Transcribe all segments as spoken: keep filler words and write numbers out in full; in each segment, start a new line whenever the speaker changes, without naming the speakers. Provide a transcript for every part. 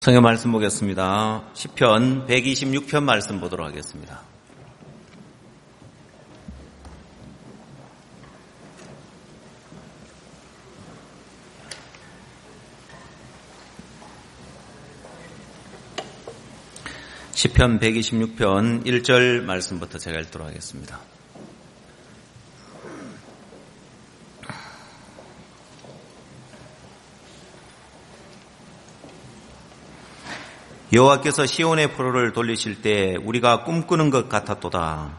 성경 말씀 보겠습니다. 시편 백이십육 편 말씀 보도록 하겠습니다. 시편 백이십육 편 일 절 말씀부터 제가 읽도록 하겠습니다. 여호와께서 시온의 포로를 돌리실 때 우리가 꿈꾸는 것 같았도다.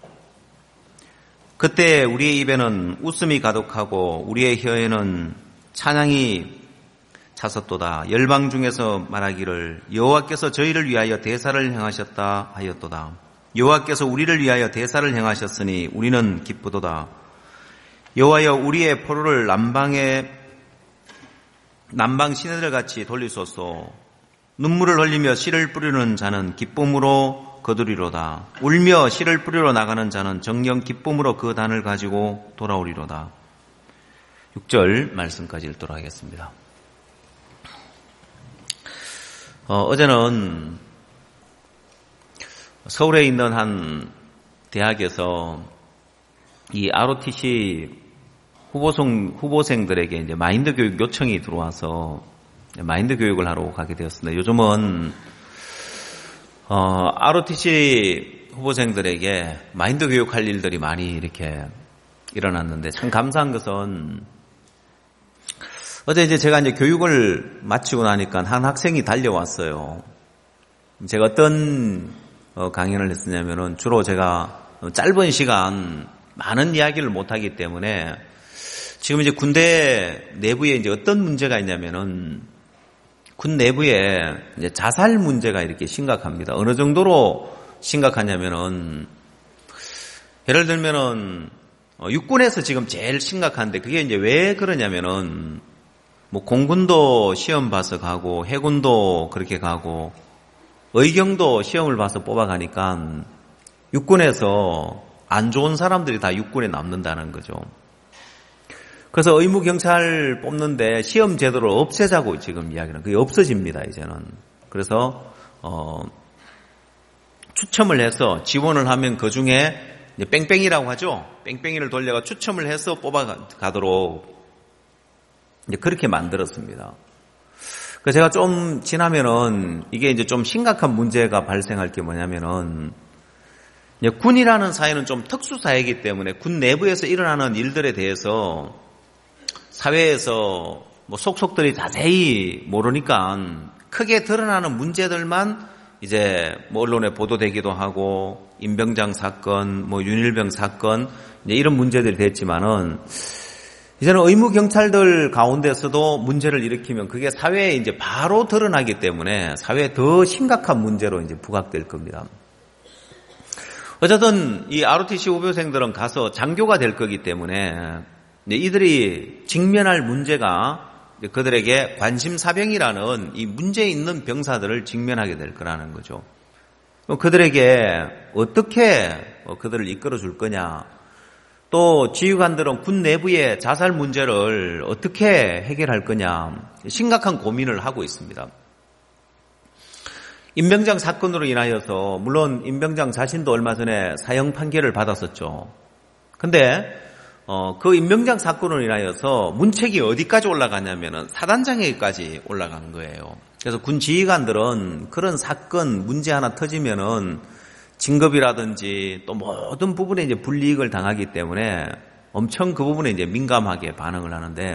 그때 우리의 입에는 웃음이 가득하고 우리의 혀에는 찬양이 찼었도다. 열방 중에서 말하기를 여호와께서 저희를 위하여 대사를 행하셨다 하였도다. 여호와께서 우리를 위하여 대사를 행하셨으니 우리는 기쁘도다. 여호와여 우리의 포로를 남방에 남방 시내들같이 돌리소서. 눈물을 흘리며 씨를 뿌리는 자는 기쁨으로 거두리로다. 울며 씨를 뿌리러 나가는 자는 정녕 기쁨으로 그 단을 가지고 돌아오리로다. 육 절 말씀까지 읽도록 하겠습니다. 어, 어제는 서울에 있는 한 대학에서 이 알오티씨 후보생, 후보생들에게 이제 마인드 교육 요청이 들어와서 마인드 교육을 하러 가게 되었습니다. 요즘은 어, 알오티씨 후보생들에게 마인드 교육할 일들이 많이 이렇게 일어났는데 참 감사한 것은 어제 이제 제가 이제 교육을 마치고 나니까 한 학생이 달려왔어요. 제가 어떤 어, 강연을 했었냐면은 주로 제가 짧은 시간 많은 이야기를 못하기 때문에 지금 이제 군대 내부에 이제 어떤 문제가 있냐면은 군 내부에 이제 자살 문제가 이렇게 심각합니다. 어느 정도로 심각하냐면은 예를 들면은 육군에서 지금 제일 심각한데 그게 이제 왜 그러냐면은 뭐 공군도 시험 봐서 가고 해군도 그렇게 가고 의경도 시험을 봐서 뽑아가니까 육군에서 안 좋은 사람들이 다 육군에 남는다는 거죠. 그래서 의무경찰 뽑는데 시험 제도를 없애자고 지금 이야기는 그게 없어집니다 이제는. 그래서 어, 추첨을 해서 지원을 하면 그 중에 이제 뺑뺑이라고 하죠. 뺑뺑이를 돌려가 추첨을 해서 뽑아가도록 이제 그렇게 만들었습니다. 그래서 제가 좀 지나면은 이게 이제 좀 심각한 문제가 발생할 게 뭐냐면은 이제 군이라는 사회는 좀 특수 사회이기 때문에 군 내부에서 일어나는 일들에 대해서 사회에서 뭐 속속들이 자세히 모르니까 크게 드러나는 문제들만 이제 뭐 언론에 보도되기도 하고 임병장 사건, 뭐 윤일병 사건 이제 이런 문제들이 됐지만은 이제는 의무 경찰들 가운데서도 문제를 일으키면 그게 사회에 이제 바로 드러나기 때문에 사회에 더 심각한 문제로 이제 부각될 겁니다. 어쨌든 이 알오티씨 후보생들은 가서 장교가 될 거기 때문에 이들이 직면할 문제가 그들에게 관심사병이라는 이 문제 있는 병사들을 직면하게 될 거라는 거죠. 그들에게 어떻게 그들을 이끌어 줄 거냐, 또 지휘관들은 군 내부의 자살 문제를 어떻게 해결할 거냐 심각한 고민을 하고 있습니다. 임병장 사건으로 인하여서 물론 임병장 자신도 얼마 전에 사형 판결을 받았었죠. 근데 어, 그 임병장 사건으로 인하여서 문책이 어디까지 올라가냐면은 사단장에게까지 올라간 거예요. 그래서 군 지휘관들은 그런 사건 문제 하나 터지면은 진급이라든지 또 모든 부분에 이제 불이익을 당하기 때문에 엄청 그 부분에 이제 민감하게 반응을 하는데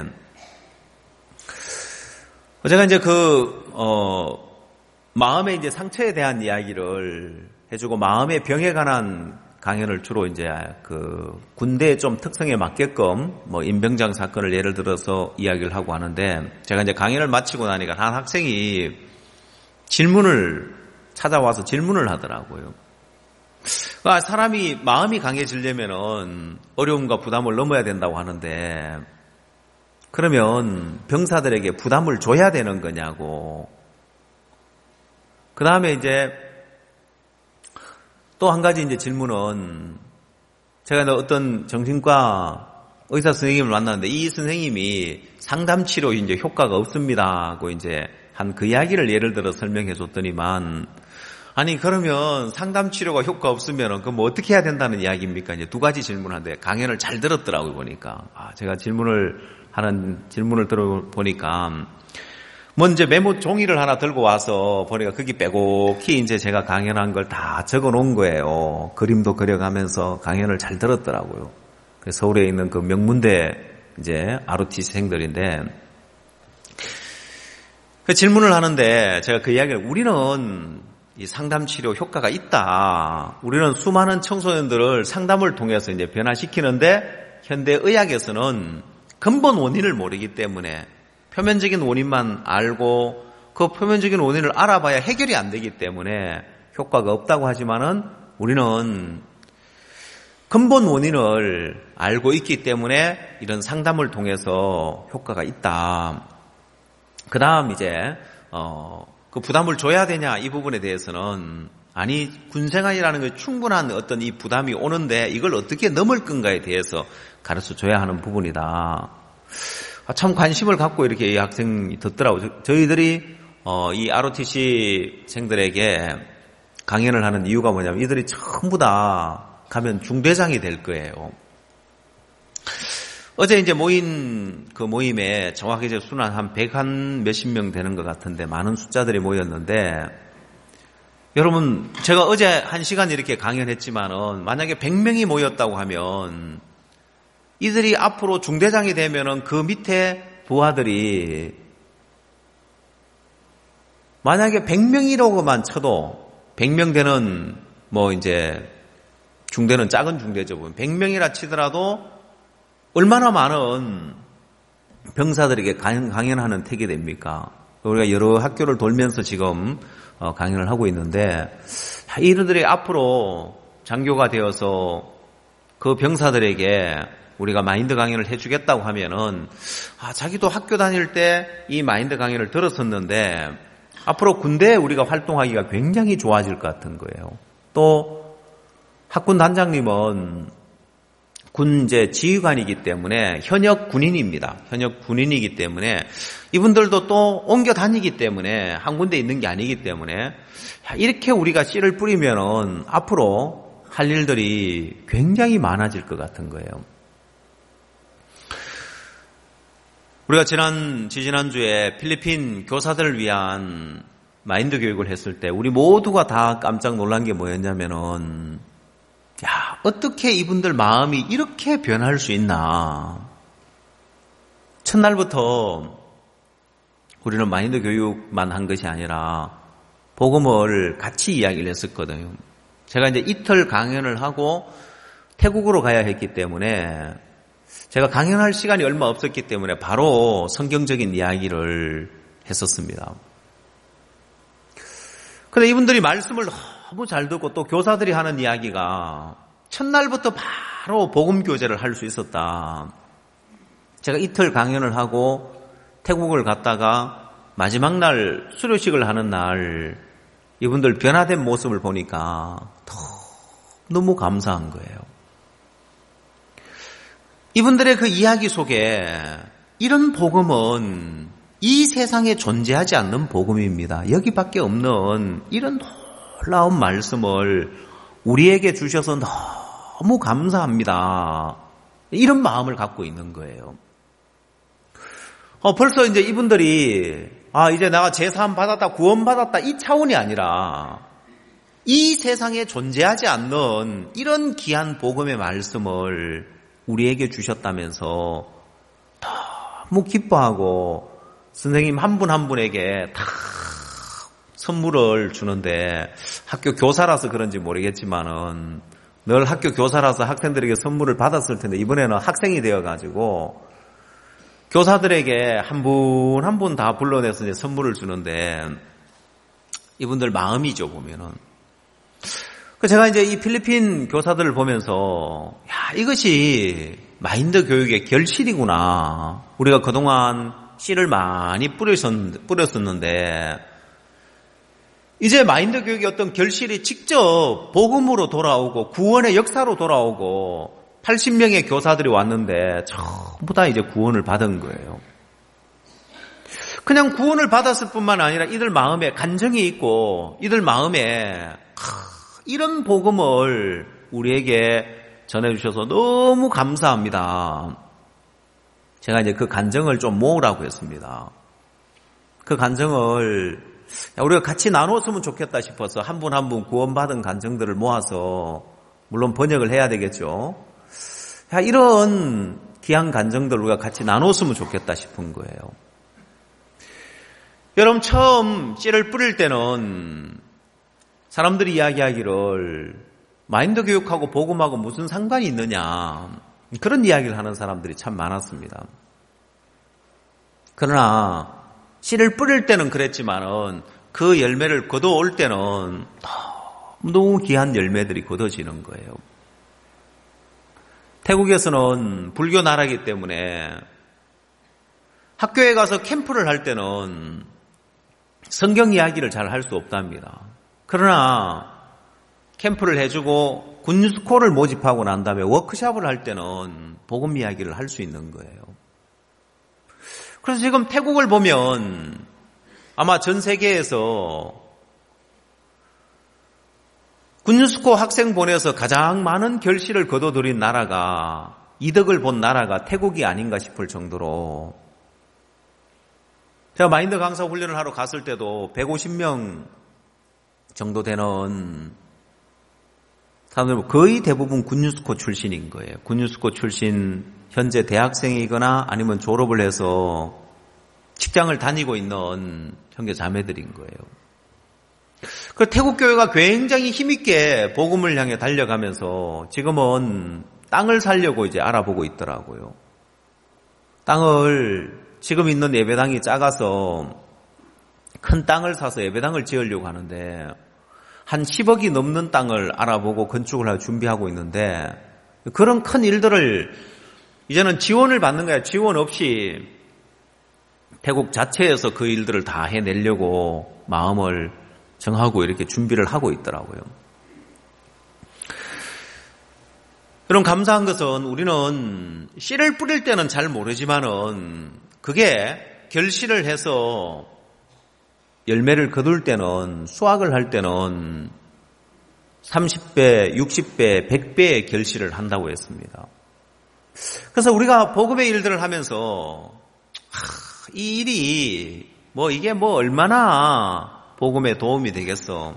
제가 이제 그 어, 마음의 이제 상처에 대한 이야기를 해주고 마음의 병에 관한 강연을 주로 이제 그 군대의 좀 특성에 맞게끔 뭐 임병장 사건을 예를 들어서 이야기를 하고 하는데 제가 이제 강연을 마치고 나니까 한 학생이 질문을 찾아와서 질문을 하더라고요. 그러니까 사람이 마음이 강해지려면은 어려움과 부담을 넘어야 된다고 하는데 그러면 병사들에게 부담을 줘야 되는 거냐고. 그 다음에 이제 또 한 가지 이제 질문은 제가 어떤 정신과 의사 선생님을 만났는데 이 선생님이 상담 치료 이제 효과가 없습니다 하고 이제 한 그 이야기를 예를 들어 설명해 줬더니만, 아니 그러면 상담 치료가 효과 없으면 그럼 뭐 어떻게 해야 된다는 이야기입니까? 이제 두 가지 질문하는데 강연을 잘 들었더라고요. 보니까 아, 제가 질문을 하는 질문을 들어보니까 먼저 메모 종이를 하나 들고 와서 보니까 거기 빼곡히 이제 제가 강연한 걸 다 적어 놓은 거예요. 그림도 그려가면서 강연을 잘 들었더라고요. 서울에 있는 그 명문대 이제 아르티스트생들인데 그 질문을 하는데 제가 그 이야기를 우리는 이 상담 치료 효과가 있다. 우리는 수많은 청소년들을 상담을 통해서 이제 변화시키는데 현대 의학에서는 근본 원인을 모르기 때문에 표면적인 원인만 알고 그 표면적인 원인을 알아봐야 해결이 안 되기 때문에 효과가 없다고 하지만은 우리는 근본 원인을 알고 있기 때문에 이런 상담을 통해서 효과가 있다. 그 다음 이제 어, 그 부담을 줘야 되냐 이 부분에 대해서는 아니 군생활이라는 게 충분한 어떤 이 부담이 오는데 이걸 어떻게 넘을 건가에 대해서 가르쳐줘야 하는 부분이다. 아, 참 관심을 갖고 이렇게 이 학생이 듣더라고요. 저희들이 어, 이 아르오티씨생들에게 강연을 하는 이유가 뭐냐면 이들이 전부 다 가면 중대장이 될 거예요. 어제 이제 모인 그 모임에 정확히 이제 수는 한 백 한 몇십 명 되는 것 같은데 많은 숫자들이 모였는데 여러분 제가 어제 한 시간 이렇게 강연했지만은 만약에 백 명이 모였다고 하면 이들이 앞으로 중대장이 되면은 그 밑에 부하들이 만약에 백 명이라고만 쳐도 백 명 되는 뭐 이제 중대는 작은 중대죠. 백 명이라 치더라도 얼마나 많은 병사들에게 강연하는 택이 됩니까? 우리가 여러 학교를 돌면서 지금 강연을 하고 있는데 이들이 앞으로 장교가 되어서 그 병사들에게 우리가 마인드 강연을 해주겠다고 하면은 아, 자기도 학교 다닐 때 이 마인드 강연을 들었었는데 앞으로 군대에 우리가 활동하기가 굉장히 좋아질 것 같은 거예요. 또 학군 단장님은 군 이제 지휘관이기 때문에 현역 군인입니다. 현역 군인이기 때문에 이분들도 또 옮겨 다니기 때문에 한 군데 있는 게 아니기 때문에 이렇게 우리가 씨를 뿌리면은 앞으로 할 일들이 굉장히 많아질 것 같은 거예요. 우리가 지난 지지난주에 필리핀 교사들을 위한 마인드 교육을 했을 때 우리 모두가 다 깜짝 놀란 게 뭐였냐면은 야, 어떻게 이분들 마음이 이렇게 변할 수 있나. 첫날부터 우리는 마인드 교육만 한 것이 아니라 복음을 같이 이야기를 했었거든요. 제가 이제 이틀 강연을 하고 태국으로 가야 했기 때문에 제가 강연할 시간이 얼마 없었기 때문에 바로 성경적인 이야기를 했었습니다. 그런데 이분들이 말씀을 너무 잘 듣고 또 교사들이 하는 이야기가 첫날부터 바로 복음 교제를 할 수 있었다. 제가 이틀 강연을 하고 태국을 갔다가 마지막 날 수료식을 하는 날 이분들 변화된 모습을 보니까 너무 감사한 거예요. 이분들의 그 이야기 속에 이런 복음은 이 세상에 존재하지 않는 복음입니다. 여기밖에 없는 이런 놀라운 말씀을 우리에게 주셔서 너무 감사합니다. 이런 마음을 갖고 있는 거예요. 어, 벌써 이제 이분들이 아 이제 내가 제사함 받았다 구원 받았다 이 차원이 아니라 이 세상에 존재하지 않는 이런 귀한 복음의 말씀을 우리에게 주셨다면서 너무 기뻐하고 선생님 한 분 한 분에게 다 선물을 주는데 학교 교사라서 그런지 모르겠지만은 늘 학교 교사라서 학생들에게 선물을 받았을 텐데 이번에는 학생이 되어가지고 교사들에게 한 분 한 분 다 불러내서 이제 선물을 주는데 이분들 마음이죠 보면은. 제가 이제 이 필리핀 교사들을 보면서 야 이것이 마인드 교육의 결실이구나. 우리가 그동안 씨를 많이 뿌렸었는데 이제 마인드 교육의 어떤 결실이 직접 복음으로 돌아오고 구원의 역사로 돌아오고 팔십 명의 교사들이 왔는데 전부 다 이제 구원을 받은 거예요. 그냥 구원을 받았을 뿐만 아니라 이들 마음에 간정이 있고 이들 마음에 이런 복음을 우리에게 전해주셔서 너무 감사합니다. 제가 이제 그 간정을 좀 모으라고 했습니다. 그 간정을 우리가 같이 나눴으면 좋겠다 싶어서 한 분 한 분 구원받은 간정들을 모아서 물론 번역을 해야 되겠죠. 이런 귀한 간정들 우리가 같이 나눴으면 좋겠다 싶은 거예요. 여러분 처음 씨를 뿌릴 때는 사람들이 이야기하기를 마인드 교육하고 복음하고 무슨 상관이 있느냐 그런 이야기를 하는 사람들이 참 많았습니다. 그러나 씨를 뿌릴 때는 그랬지만은 그 열매를 거둬올 때는 너무 귀한 열매들이 거둬지는 거예요. 태국에서는 불교 나라이기 때문에 학교에 가서 캠프를 할 때는 성경 이야기를 잘 할 수 없답니다. 그러나 캠프를 해주고 군스콜을 모집하고 난 다음에 워크숍을 할 때는 복음 이야기를 할 수 있는 거예요. 그래서 지금 태국을 보면 아마 전 세계에서 군스코 학생 보내서 가장 많은 결실을 거둬들인 나라가 이덕을 본 나라가 태국이 아닌가 싶을 정도로 제가 마인드 강사 훈련을 하러 갔을 때도 백오십 명 정도 되는 사람들 거의 대부분 군유스코 출신인 거예요. 군유스코 출신 현재 대학생이거나 아니면 졸업을 해서 직장을 다니고 있는 형제 자매들인 거예요. 그 태국 교회가 굉장히 힘있게 복음을 향해 달려가면서 지금은 땅을 사려고 이제 알아보고 있더라고요. 땅을 지금 있는 예배당이 작아서 큰 땅을 사서 예배당을 지으려고 하는데 한 십억이 넘는 땅을 알아보고 건축을 하고 준비하고 있는데 그런 큰 일들을 이제는 지원을 받는 거야. 지원 없이 태국 자체에서 그 일들을 다 해내려고 마음을 정하고 이렇게 준비를 하고 있더라고요. 여러분 감사한 것은 우리는 씨를 뿌릴 때는 잘 모르지만은 그게 결실을 해서 열매를 거둘 때는 수확을 할 때는 삼십 배, 육십 배, 백 배의 결실을 한다고 했습니다. 그래서 우리가 복음의 일들을 하면서 하, 이 일이 뭐 이게 뭐 얼마나 복음에 도움이 되겠어.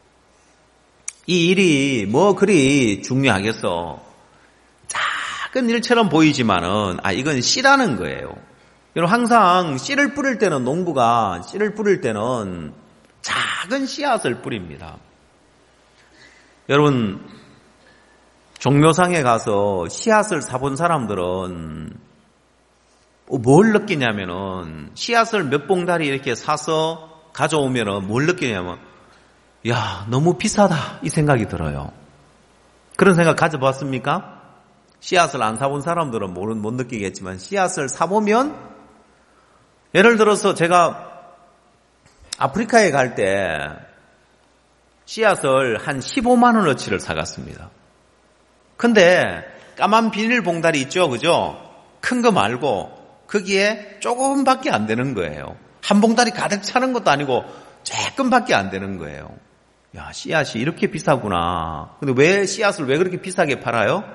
이 일이 뭐 그리 중요하겠어. 작은 일처럼 보이지만은 아 이건 씨라는 거예요. 여러분 항상 씨를 뿌릴 때는 농부가 씨를 뿌릴 때는 작은 씨앗을 뿌립니다. 여러분 종묘상에 가서 씨앗을 사본 사람들은 뭘 느끼냐면은 씨앗을 몇 봉다리 이렇게 사서 가져오면은 뭘 느끼냐면 야 너무 비싸다 이 생각이 들어요. 그런 생각 가져봤습니까? 씨앗을 안 사본 사람들은 못 느끼겠지만 씨앗을 사보면 예를 들어서 제가 아프리카에 갈 때 씨앗을 한 십오만 원어치를 사갔습니다. 근데 까만 비닐봉다리 있죠, 그죠? 큰 거 말고 거기에 조금밖에 안 되는 거예요. 한 봉다리 가득 차는 것도 아니고 조금밖에 안 되는 거예요. 야, 씨앗이 이렇게 비싸구나. 근데 왜 씨앗을 왜 그렇게 비싸게 팔아요?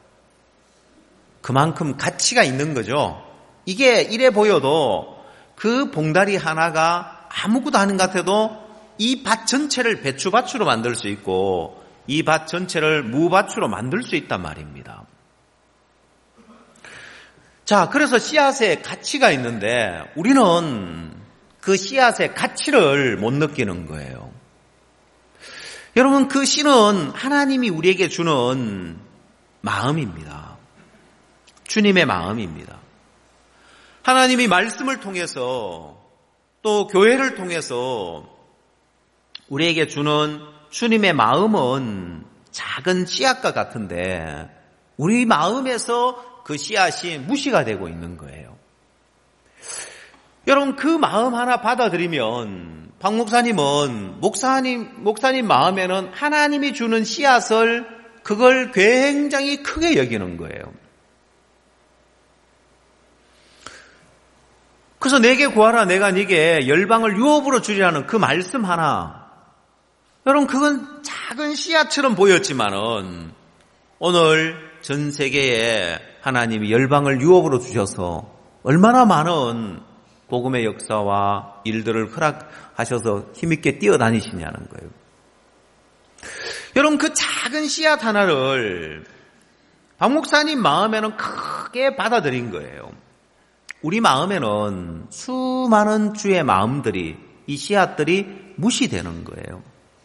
그만큼 가치가 있는 거죠. 이게 이래 보여도 그 봉다리 하나가 아무것도 아닌 것 같아도 이 밭 전체를 배추밭으로 만들 수 있고 이 밭 전체를 무밭으로 만들 수 있단 말입니다. 자, 그래서 씨앗에 가치가 있는데 우리는 그 씨앗의 가치를 못 느끼는 거예요. 여러분 그 씨는 하나님이 우리에게 주는 마음입니다. 주님의 마음입니다. 하나님이 말씀을 통해서 또 교회를 통해서 우리에게 주는 주님의 마음은 작은 씨앗과 같은데 우리 마음에서 그 씨앗이 무시가 되고 있는 거예요. 여러분 그 마음 하나 받아들이면 박 목사님은 목사님 목사님 마음에는 하나님이 주는 씨앗을 그걸 굉장히 크게 여기는 거예요. 그래서 내게 구하라 내가 네게 열방을 유업으로 주리라는 그 말씀 하나, 여러분 그건 작은 씨앗처럼 보였지만은 오늘 전 세계에 하나님이 열방을 유업으로 주셔서 얼마나 많은 복음의 역사와 일들을 허락하셔서 힘있게 뛰어다니시냐는 거예요. 여러분 그 작은 씨앗 하나를 박 목사님 마음에는 크게 받아들인 거예요. 우리 마음에는 수많은 주의 마음들이, 이 씨앗들이 무시되는 거예요.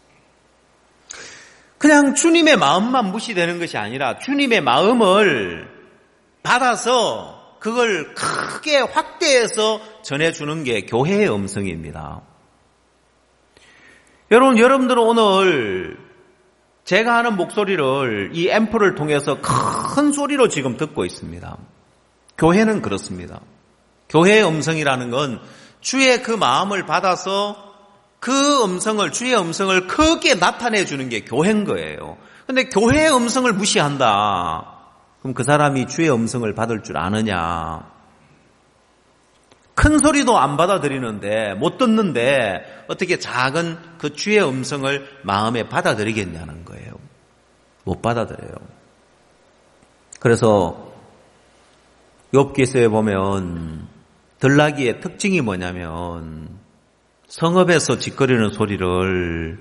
그냥 주님의 마음만 무시되는 것이 아니라 주님의 마음을 받아서 그걸 크게 확대해서 전해주는 게 교회의 음성입니다. 여러분, 여러분들은 오늘 제가 하는 목소리를 이 앰프를 통해서 큰 소리로 지금 듣고 있습니다. 교회는 그렇습니다. 교회의 음성이라는 건 주의 그 마음을 받아서 그 음성을, 주의 음성을 크게 나타내 주는 게 교회인 거예요. 근데 교회의 음성을 무시한다. 그럼 그 사람이 주의 음성을 받을 줄 아느냐? 큰 소리도 안 받아들이는데, 못 듣는데 어떻게 작은 그 주의 음성을 마음에 받아들이겠냐는 거예요. 못 받아들여요. 그래서 욥기서에 보면 들나귀의 특징이 뭐냐면 성읍에서 짓거리는 소리를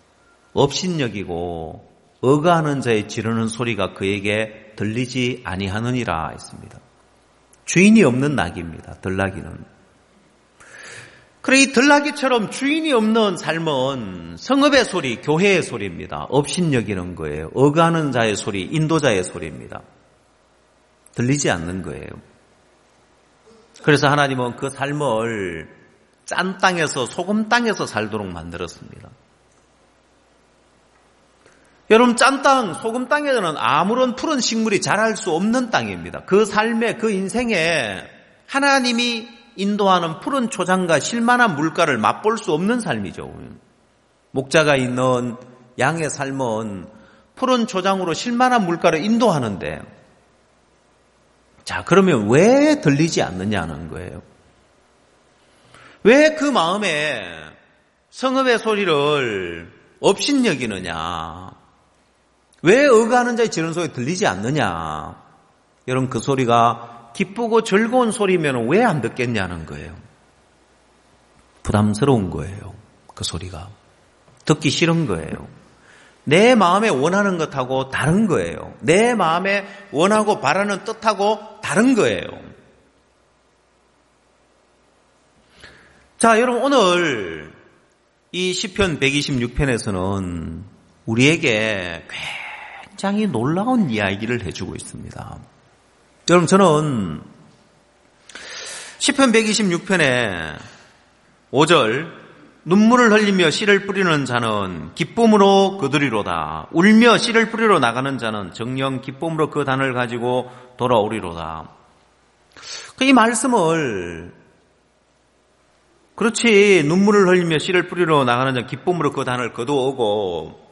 업신여기고 어가하는 자의 지르는 소리가 그에게 들리지 아니하느니라 했습니다. 주인이 없는 낙입니다. 들나귀는. 그래 이 들나귀처럼 주인이 없는 삶은 성읍의 소리, 교회의 소리입니다. 업신여기는 거예요. 어가하는 자의 소리, 인도자의 소리입니다. 들리지 않는 거예요. 그래서 하나님은 그 삶을 짠 땅에서, 소금 땅에서 살도록 만들었습니다. 여러분, 짠 땅, 소금 땅에는 아무런 푸른 식물이 자랄 수 없는 땅입니다. 그 삶에, 그 인생에 하나님이 인도하는 푸른 초장과 실만한 물가를 맛볼 수 없는 삶이죠. 목자가 있는 양의 삶은 푸른 초장으로 실만한 물가를 인도하는데, 자, 그러면 왜 들리지 않느냐는 거예요. 왜 그 마음에 성읍의 소리를 업신여기느냐? 왜 어가하는 자의 지르는 소리 들리지 않느냐? 여러분 그 소리가 기쁘고 즐거운 소리면 왜 안 듣겠냐는 거예요. 부담스러운 거예요. 그 소리가. 듣기 싫은 거예요. 내 마음에 원하는 것하고 다른 거예요. 내 마음에 원하고 바라는 뜻하고 다른 거예요. 자, 여러분 오늘 이 시편 백이십육 편에서는 우리에게 굉장히 놀라운 이야기를 해주고 있습니다. 여러분 저는 시편 백이십육 편에 오 절 눈물을 흘리며 씨를 뿌리는 자는 기쁨으로 거두리로다. 울며 씨를 뿌리러 나가는 자는 정녕 기쁨으로 그 단을 가지고 돌아오리로다. 이 말씀을 그렇지 눈물을 흘리며 씨를 뿌리러 나가는 자는 기쁨으로 그 단을 거두어오고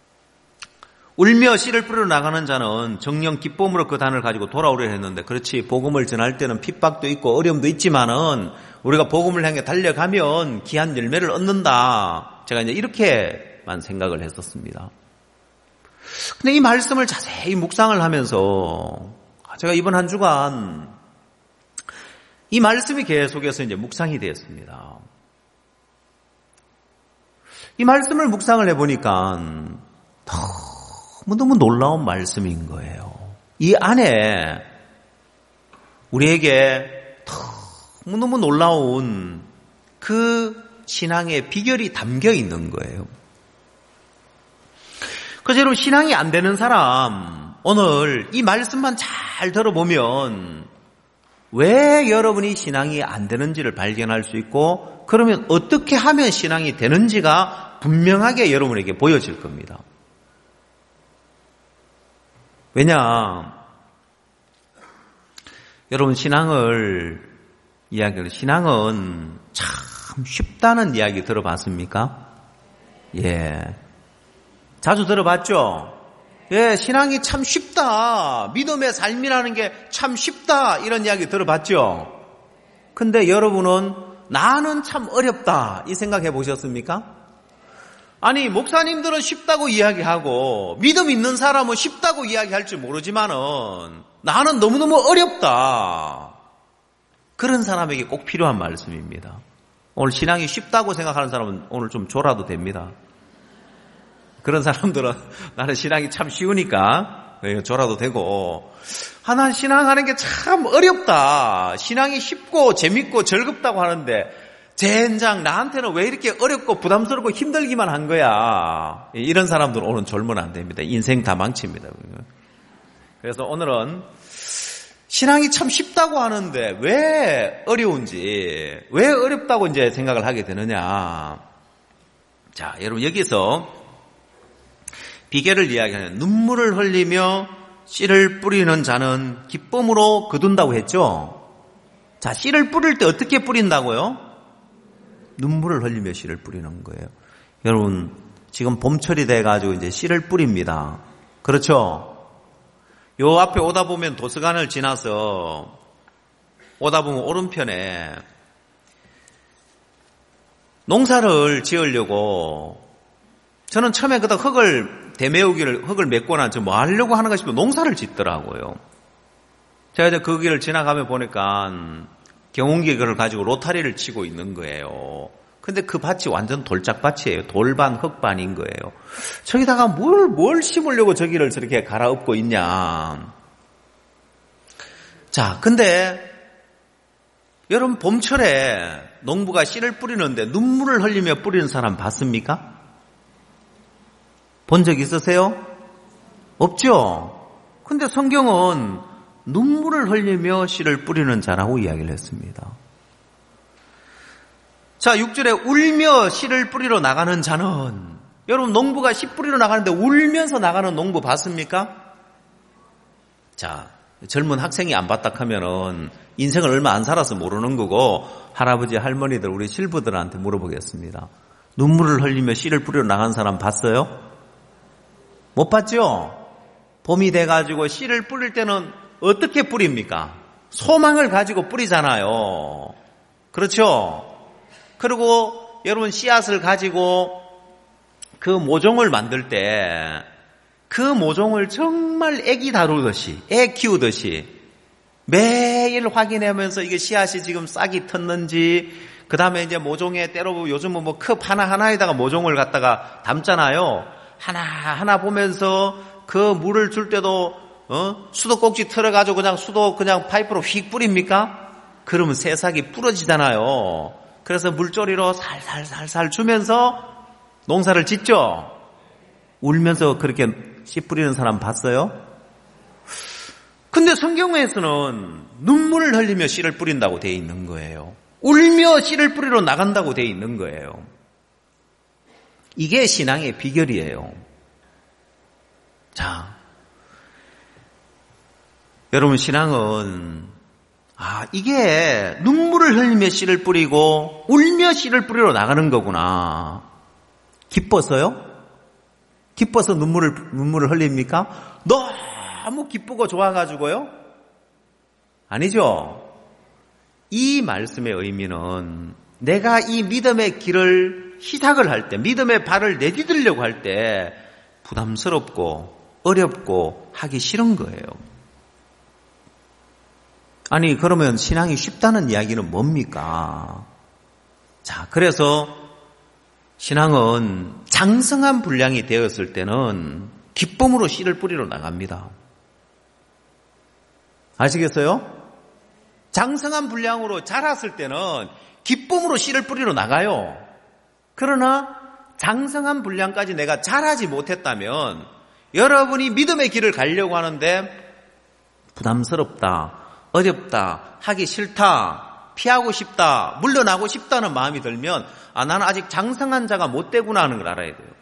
울며 씨를 뿌리러 나가는 자는 정녕 기쁨으로 그 단을 가지고 돌아오려 했는데 그렇지 복음을 전할 때는 핍박도 있고 어려움도 있지만은 우리가 복음을 향해 달려가면 귀한 열매를 얻는다. 제가 이제 이렇게만 생각을 했었습니다. 근데 이 말씀을 자세히 묵상을 하면서 제가 이번 한 주간 이 말씀이 계속해서 이제 묵상이 되었습니다. 이 말씀을 묵상을 해보니까 너무너무 놀라운 말씀인 거예요. 이 안에 우리에게 너무너무 놀라운 그 신앙의 비결이 담겨 있는 거예요. 그래서 여러분 신앙이 안 되는 사람 오늘 이 말씀만 잘 들어보면 왜 여러분이 신앙이 안 되는지를 발견할 수 있고 그러면 어떻게 하면 신앙이 되는지가 분명하게 여러분에게 보여질 겁니다. 왜냐? 여러분 신앙을 이야기를 신앙은 참 쉽다는 이야기 들어봤습니까? 예. 자주 들어봤죠? 예, 신앙이 참 쉽다. 믿음의 삶이라는 게 참 쉽다. 이런 이야기 들어봤죠? 근데 여러분은 나는 참 어렵다 이 생각해 보셨습니까? 아니 목사님들은 쉽다고 이야기하고 믿음 있는 사람은 쉽다고 이야기할지 모르지만은 나는 너무너무 어렵다. 그런 사람에게 꼭 필요한 말씀입니다. 오늘 신앙이 쉽다고 생각하는 사람은 오늘 좀 졸아도 됩니다. 그런 사람들은 나는 신앙이 참 쉬우니까 졸아도 되고, 아, 난 신앙하는 게 참 어렵다. 신앙이 쉽고 재밌고 즐겁다고 하는데 젠장 나한테는 왜 이렇게 어렵고 부담스럽고 힘들기만 한 거야. 이런 사람들은 오늘 졸면 안 됩니다. 인생 다 망칩니다. 그래서 오늘은 신앙이 참 쉽다고 하는데 왜 어려운지, 왜 어렵다고 이제 생각을 하게 되느냐. 자, 여러분 여기서 비결을 이야기하는 눈물을 흘리며 씨를 뿌리는 자는 기쁨으로 거둔다고 했죠. 자, 씨를 뿌릴 때 어떻게 뿌린다고요? 눈물을 흘리며 씨를 뿌리는 거예요. 여러분 지금 봄철이 돼가지고 이제 씨를 뿌립니다. 그렇죠? 요 앞에 오다 보면 도서관을 지나서 오다 보면 오른편에 농사를 지으려고, 저는 처음에 그다 흙을 대메우기를 흙을 메고 나서 뭐 하려고 하는가 싶어 농사를 짓더라고요. 제가 이제 그 길을 지나가며 보니까 경운기 그걸 가지고 로타리를 치고 있는 거예요. 근데 그 밭이 완전 돌짝밭이에요. 돌반 흙반인 거예요. 저기다가 뭘, 뭘 심으려고 저기를 저렇게 갈아엎고 있냐. 자, 근데 여러분 봄철에 농부가 씨를 뿌리는데 눈물을 흘리며 뿌리는 사람 봤습니까? 본 적 있으세요? 없죠? 근데 성경은 눈물을 흘리며 씨를 뿌리는 자라고 이야기를 했습니다. 자, 육 절에 울며 씨를 뿌리러 나가는 자는, 여러분 농부가 씨 뿌리러 나가는데 울면서 나가는 농부 봤습니까? 자, 젊은 학생이 안 봤다 하면은 인생을 얼마 안 살아서 모르는 거고, 할아버지 할머니들 우리 실부들한테 물어보겠습니다. 눈물을 흘리며 씨를 뿌리러 나간 사람 봤어요? 못 봤죠? 봄이 돼가지고 씨를 뿌릴 때는 어떻게 뿌립니까? 소망을 가지고 뿌리잖아요. 그렇죠? 그리고 여러분 씨앗을 가지고 그 모종을 만들 때 그 모종을 정말 애기 다루듯이, 애 키우듯이 매일 확인하면서 이게 씨앗이 지금 싹이 텄는지, 그 다음에 이제 모종에 때로 요즘은 뭐 컵 하나하나에다가 모종을 갖다가 담잖아요. 하나하나 보면서 그 물을 줄 때도 어? 수도꼭지 틀어가지고 그냥 수도 그냥 파이프로 휙 뿌립니까? 그러면 새싹이 부러지잖아요. 그래서 물조리로 살살살살 주면서 농사를 짓죠. 울면서 그렇게 씨 뿌리는 사람 봤어요? 근데 성경에서는 눈물을 흘리며 씨를 뿌린다고 되어 있는 거예요. 울며 씨를 뿌리러 나간다고 되어 있는 거예요. 이게 신앙의 비결이에요. 자, 여러분 신앙은 아 이게 눈물을 흘리며 씨를 뿌리고 울며 씨를 뿌리러 나가는 거구나. 기뻐서요? 기뻐서 눈물을 눈물을 흘립니까? 너무 기쁘고 좋아가지고요? 아니죠. 이 말씀의 의미는 내가 이 믿음의 길을 시작을 할 때, 믿음의 발을 내디디려고 할 때 부담스럽고 어렵고 하기 싫은 거예요. 아니 그러면 신앙이 쉽다는 이야기는 뭡니까? 자, 그래서 신앙은 장성한 분량이 되었을 때는 기쁨으로 씨를 뿌리러 나갑니다. 아시겠어요? 장성한 분량으로 자랐을 때는 기쁨으로 씨를 뿌리러 나가요. 그러나 장성한 분량까지 내가 자라지 못했다면 여러분이 믿음의 길을 가려고 하는데 부담스럽다, 어렵다, 하기 싫다, 피하고 싶다, 물러나고 싶다는 마음이 들면 아 나는 아직 장성한 자가 못 되구나 하는 걸 알아야 돼요.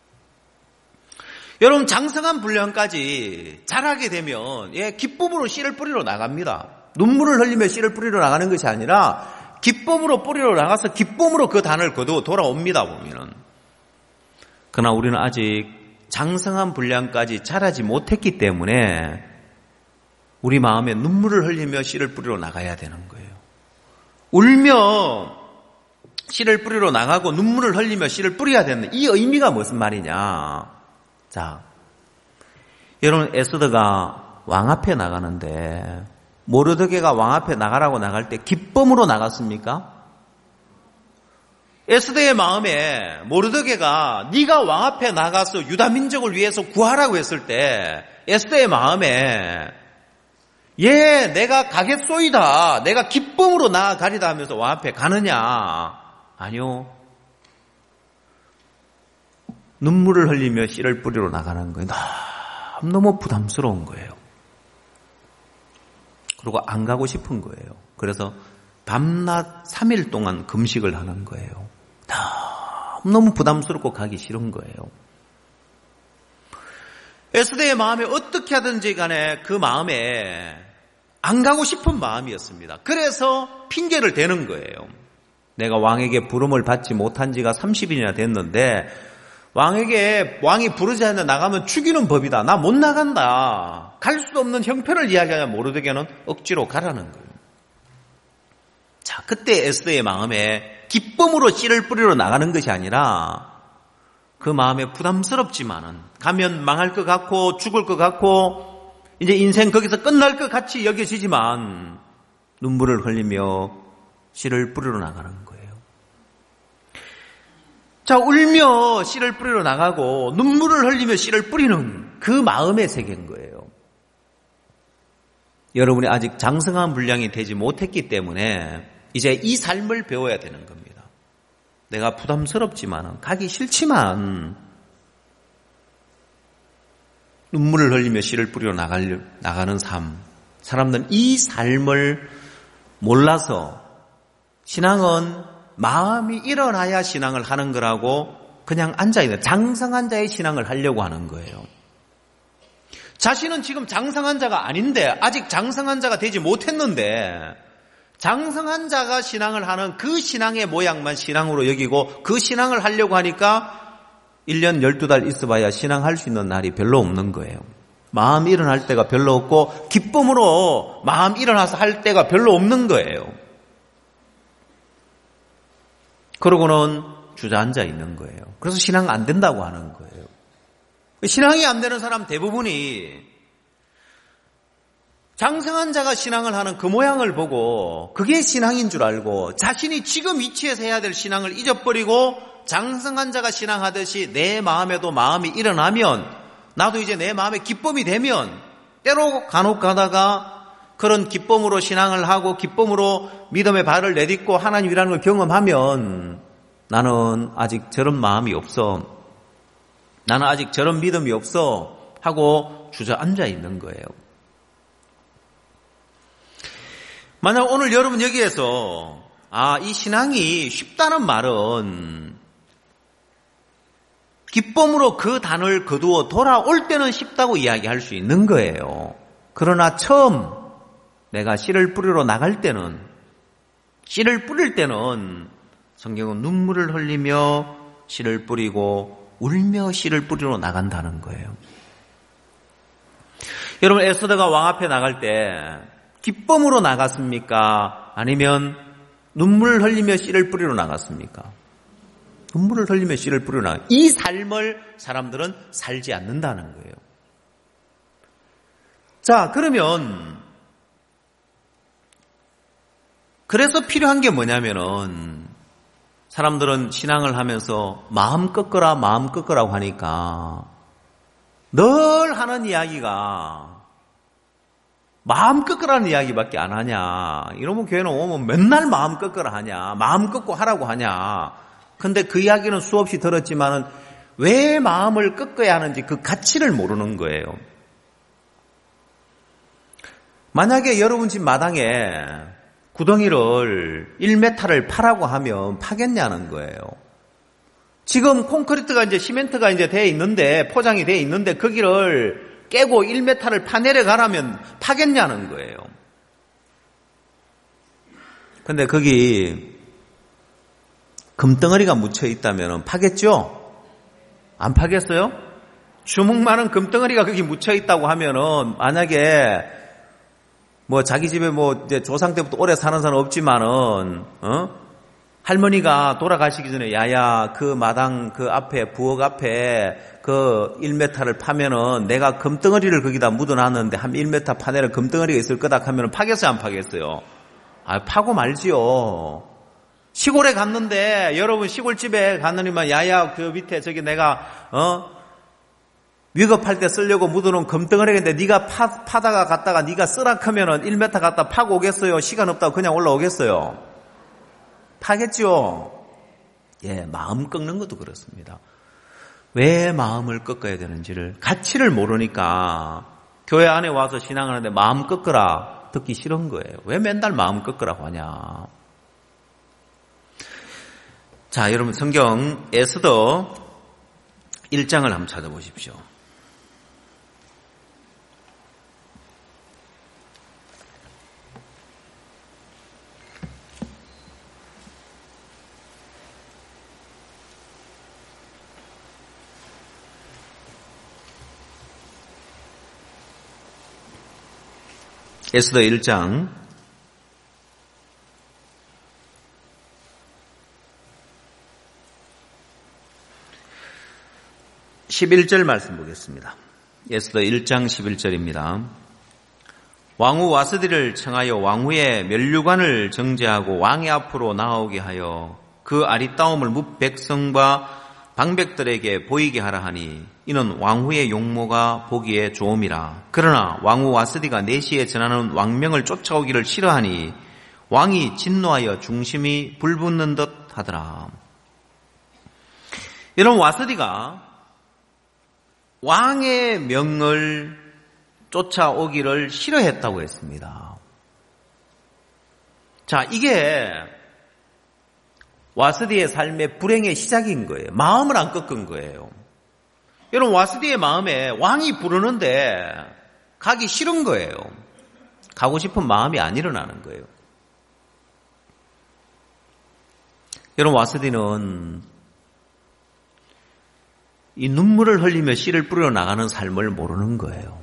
여러분 장성한 분량까지 자라게 되면 예, 기쁨으로 씨를 뿌리러 나갑니다. 눈물을 흘리며 씨를 뿌리러 나가는 것이 아니라 기쁨으로 뿌리러 나가서 기쁨으로 그 단을 거두어 돌아옵니다 보면은. 그러나 우리는 아직 장성한 분량까지 자라지 못했기 때문에 우리 마음에 눈물을 흘리며 씨를 뿌리러 나가야 되는 거예요. 울며 씨를 뿌리러 나가고 눈물을 흘리며 씨를 뿌려야 되는 이 의미가 무슨 말이냐. 자, 여러분 에스더가 왕 앞에 나가는데 모르드게가 왕 앞에 나가라고 나갈 때 기쁨으로 나갔습니까? 에스더의 마음에 모르드게가 네가 왕 앞에 나가서 유다 민족을 위해서 구하라고 했을 때 에스더의 마음에 예, 내가 가겠소이다. 내가 기쁨으로 나아가리다 하면서 왕 앞에 가느냐? 아니요. 눈물을 흘리며 씨를 뿌리러 나가는 거예요. 너무 부담스러운 거예요. 그리고 안 가고 싶은 거예요. 그래서 밤낮 삼 일 동안 금식을 하는 거예요. 너무 부담스럽고 가기 싫은 거예요. 에스더의 마음에 어떻게 하든지 간에 그 마음에 안 가고 싶은 마음이었습니다. 그래서 핑계를 대는 거예요. 내가 왕에게 부름을 받지 못한 지가 삼십 일이나 됐는데 왕에게 왕이 부르지 않는데 나가면 죽이는 법이다. 나 못 나간다. 갈 수 없는 형편을 이야기하냐 모르드게는 억지로 가라는 거예요. 자, 그때 에스더의 마음에 기쁨으로 씨를 뿌리러 나가는 것이 아니라 그 마음에 부담스럽지만은 가면 망할 것 같고 죽을 것 같고 이제 인생 거기서 끝날 것 같이 여겨지지만 눈물을 흘리며 씨를 뿌리러 나가는 거예요. 자, 울며 씨를 뿌리러 나가고 눈물을 흘리며 씨를 뿌리는 그 마음의 세계인 거예요. 여러분이 아직 장성한 분량이 되지 못했기 때문에 이제 이 삶을 배워야 되는 겁니다. 내가 부담스럽지만 가기 싫지만 눈물을 흘리며 씨를 뿌리러 나갈, 나가는 삶. 사람들은 이 삶을 몰라서 신앙은 마음이 일어나야 신앙을 하는 거라고 그냥 앉아있는 장성한 자의 신앙을 하려고 하는 거예요. 자신은 지금 장성한 자가 아닌데 아직 장성한 자가 되지 못했는데 장성한 자가 신앙을 하는 그 신앙의 모양만 신앙으로 여기고 그 신앙을 하려고 하니까 일 년 열두 달 있어봐야 신앙할 수 있는 날이 별로 없는 거예요. 마음 일어날 때가 별로 없고 기쁨으로 마음 일어나서 할 때가 별로 없는 거예요. 그러고는 주저앉아 있는 거예요. 그래서 신앙 안 된다고 하는 거예요. 신앙이 안 되는 사람 대부분이 장성한 자가 신앙을 하는 그 모양을 보고 그게 신앙인 줄 알고 자신이 지금 위치에서 해야 될 신앙을 잊어버리고 장성한 자가 신앙하듯이 내 마음에도 마음이 일어나면 나도 이제 내 마음에 기쁨이 되면 때로 간혹 가다가 그런 기쁨으로 신앙을 하고 기쁨으로 믿음의 발을 내딛고 하나님이라는 걸 경험하면 나는 아직 저런 마음이 없어. 나는 아직 저런 믿음이 없어 하고 주저앉아 있는 거예요. 만약 오늘 여러분 여기에서 아, 이 신앙이 쉽다는 말은 기쁨으로 그 단을 거두어 돌아올 때는 쉽다고 이야기할 수 있는 거예요. 그러나 처음 내가 씨를 뿌리러 나갈 때는 씨를 뿌릴 때는 성경은 눈물을 흘리며 씨를 뿌리고 울며 씨를 뿌리러 나간다는 거예요. 여러분 에스더가 왕 앞에 나갈 때 기쁨으로 나갔습니까? 아니면 눈물을 흘리며 씨를 뿌리러 나갔습니까? 눈물을 흘리며 씨를 뿌리러 나가. 이 삶을 사람들은 살지 않는다는 거예요. 자, 그러면 그래서 필요한 게 뭐냐면은 사람들은 신앙을 하면서 마음 꺾어라 마음 꺾어라고 하니까 늘 하는 이야기가 마음 꺾으라는 이야기밖에 안 하냐. 이러면 교회는 오면 맨날 마음 꺾으라 하냐. 마음 꺾고 하라고 하냐. 근데 그 이야기는 수없이 들었지만은 왜 마음을 꺾어야 하는지 그 가치를 모르는 거예요. 만약에 여러분 집 마당에 구덩이를 일 미터를 파라고 하면 파겠냐는 거예요. 지금 콘크리트가 이제 시멘트가 이제 돼 있는데 포장이 돼 있는데 거기를 깨고 일 미터를 파내려가라면 파겠냐는 거예요. 근데 거기 금덩어리가 묻혀 있다면 파겠죠? 안 파겠어요? 주먹 많은 금덩어리가 거기 묻혀 있다고 하면은 만약에 뭐 자기 집에 뭐 이제 조상 때부터 오래 사는 사람 없지만은 어? 할머니가 돌아가시기 전에 야야 그 마당 그 앞에 부엌 앞에 그 일 미터를 파면은 내가 금덩어리를 거기다 묻어놨는데 한 일 미터 파내는 금덩어리가 있을 거다 하면은 파겠어요 안 파겠어요? 아 파고 말지요. 시골에 갔는데 여러분 시골집에 갔느니만 야야 그 밑에 저기 내가 어 위급할 때 쓰려고 묻어놓은 금덩어리인데 네가 파, 파다가 갔다가 네가 쓰라 하면은 일 미터 갔다 파고 오겠어요? 시간 없다고 그냥 올라오겠어요? 파겠죠. 예, 마음 꺾는 것도 그렇습니다. 왜 마음을 꺾어야 되는지를 가치를 모르니까 교회 안에 와서 신앙하는데 마음 꺾으라 듣기 싫은 거예요. 왜 맨날 마음 꺾으라고 하냐. 자, 여러분 성경 에스더 일 장을 한번 찾아보십시오. 에스더 일 장 십일 절 말씀 보겠습니다. 에스더 일 장 십일 절입니다. 왕후 와스디를 청하여 왕후의 면류관을 정제하고 왕의 앞으로 나오게 하여 그 아리따움을 뭇 백성과 방백들에게 보이게 하라 하니 이는 왕후의 용모가 보기에 좋음이라. 그러나 왕후 와스디가 내시에 전하는 왕명을 쫓아오기를 싫어하니 왕이 진노하여 중심이 불붙는 듯 하더라. 이런 와스디가 왕의 명을 쫓아오기를 싫어했다고 했습니다. 자, 이게 와스디의 삶의 불행의 시작인 거예요. 마음을 안 꺾은 거예요. 여러분 와스디의 마음에 왕이 부르는데 가기 싫은 거예요. 가고 싶은 마음이 안 일어나는 거예요. 여러분 와스디는 이 눈물을 흘리며 씨를 뿌려 나가는 삶을 모르는 거예요.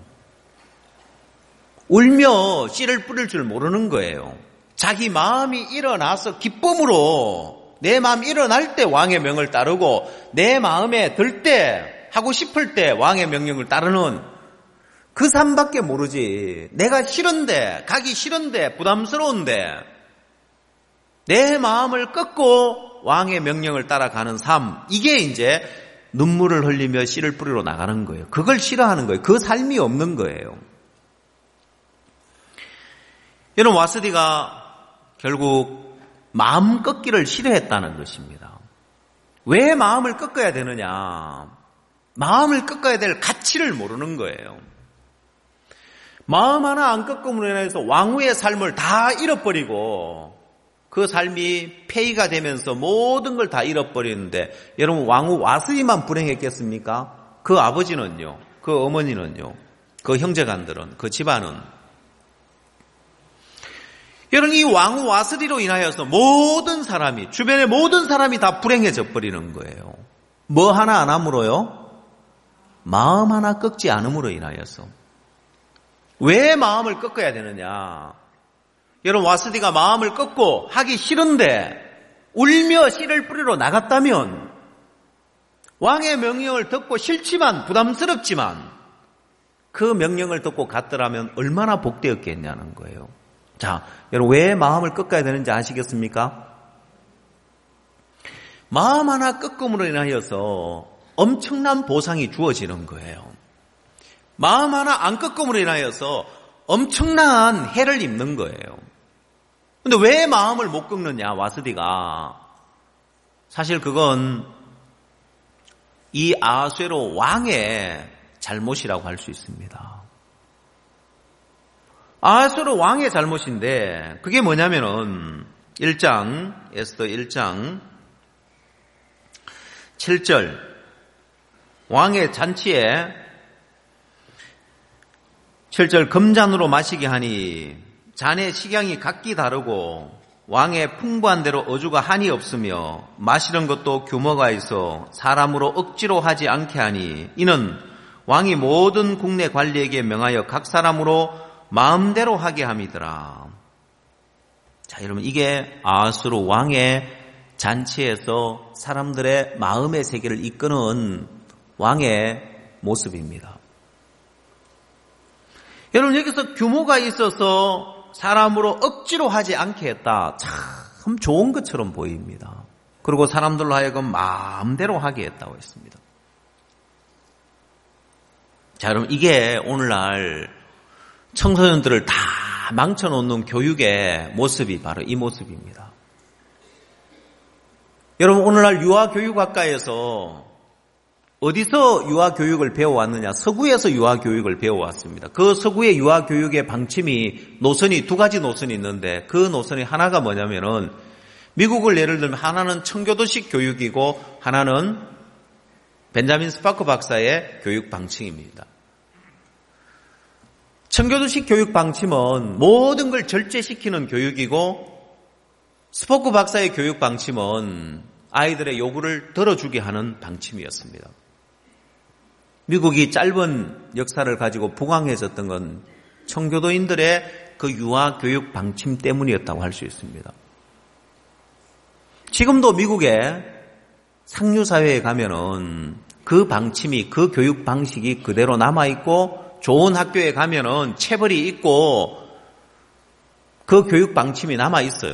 울며 씨를 뿌릴 줄 모르는 거예요. 자기 마음이 일어나서 기쁨으로 내 마음이 일어날 때 왕의 명을 따르고 내 마음에 들 때 하고 싶을 때 왕의 명령을 따르는 그 삶밖에 모르지. 내가 싫은데 가기 싫은데 부담스러운데 내 마음을 꺾고 왕의 명령을 따라가는 삶, 이게 이제 눈물을 흘리며 씨를 뿌리러 나가는 거예요. 그걸 싫어하는 거예요. 그 삶이 없는 거예요. 여러분 와스디가 결국 마음 꺾기를 싫어했다는 것입니다. 왜 마음을 꺾어야 되느냐? 마음을 꺾어야 될 가치를 모르는 거예요. 마음 하나 안 꺾음으로 인해서 왕후의 삶을 다 잃어버리고 그 삶이 폐위가 되면서 모든 걸 다 잃어버리는데 여러분 왕후 와스디만 불행했겠습니까? 그 아버지는요, 그 어머니는요, 그 형제간들은, 그 집안은. 여러분 이 왕후 와스디로 인하여서 모든 사람이, 주변의 모든 사람이 다 불행해져 버리는 거예요. 뭐 하나 안 함으로요? 마음 하나 꺾지 않음으로 인하여서. 왜 마음을 꺾어야 되느냐? 여러분 와스디가 마음을 꺾고 하기 싫은데 울며 씨를 뿌리러 나갔다면 왕의 명령을 듣고 싫지만 부담스럽지만 그 명령을 듣고 갔더라면 얼마나 복되었겠냐는 거예요. 자, 여러분 왜 마음을 꺾어야 되는지 아시겠습니까? 마음 하나 꺾음으로 인하여서 엄청난 보상이 주어지는 거예요. 마음 하나 안 꺾음으로 인하여서 엄청난 해를 입는 거예요. 근데 왜 마음을 못 꺾느냐, 와스디가. 사실 그건 이 아하수에로 왕의 잘못이라고 할 수 있습니다. 아하수에로 왕의 잘못인데 그게 뭐냐면은 일 장, 에스더 일 장 칠 절 왕의 잔치에 칠 절 금잔으로 마시게 하니 잔의 식양이 각기 다르고 왕의 풍부한 대로 어주가 한이 없으며 마시는 것도 규모가 있어 사람으로 억지로 하지 않게 하니 이는 왕이 모든 국내 관리에게 명하여 각 사람으로 마음대로 하게 함이더라. 자, 여러분, 이게 아하스로 왕의 잔치에서 사람들의 마음의 세계를 이끄는 왕의 모습입니다. 여러분, 여기서 규모가 있어서 사람으로 억지로 하지 않게 했다. 참 좋은 것처럼 보입니다. 그리고 사람들로 하여금 마음대로 하게 했다고 했습니다. 자, 여러분, 이게 오늘날 청소년들을 다 망쳐놓는 교육의 모습이 바로 이 모습입니다. 여러분, 오늘날 유아교육학과에서 어디서 유아교육을 배워왔느냐? 서구에서 유아교육을 배워왔습니다. 그 서구의 유아교육의 방침이, 노선이 두 가지 노선이 있는데 그 노선이 하나가 뭐냐면은 미국을 예를 들면 하나는 청교도식 교육이고 하나는 벤자민 스파크 박사의 교육 방침입니다. 청교도식 교육 방침은 모든 걸 절제시키는 교육이고 스포크 박사의 교육 방침은 아이들의 요구를 들어주게 하는 방침이었습니다. 미국이 짧은 역사를 가지고 부강해졌던 건 청교도인들의 그 유아 교육 방침 때문이었다고 할 수 있습니다. 지금도 미국의 상류사회에 가면은 그 방침이, 그 교육 방식이 그대로 남아있고 좋은 학교에 가면은 체벌이 있고 그 교육 방침이 남아있어요.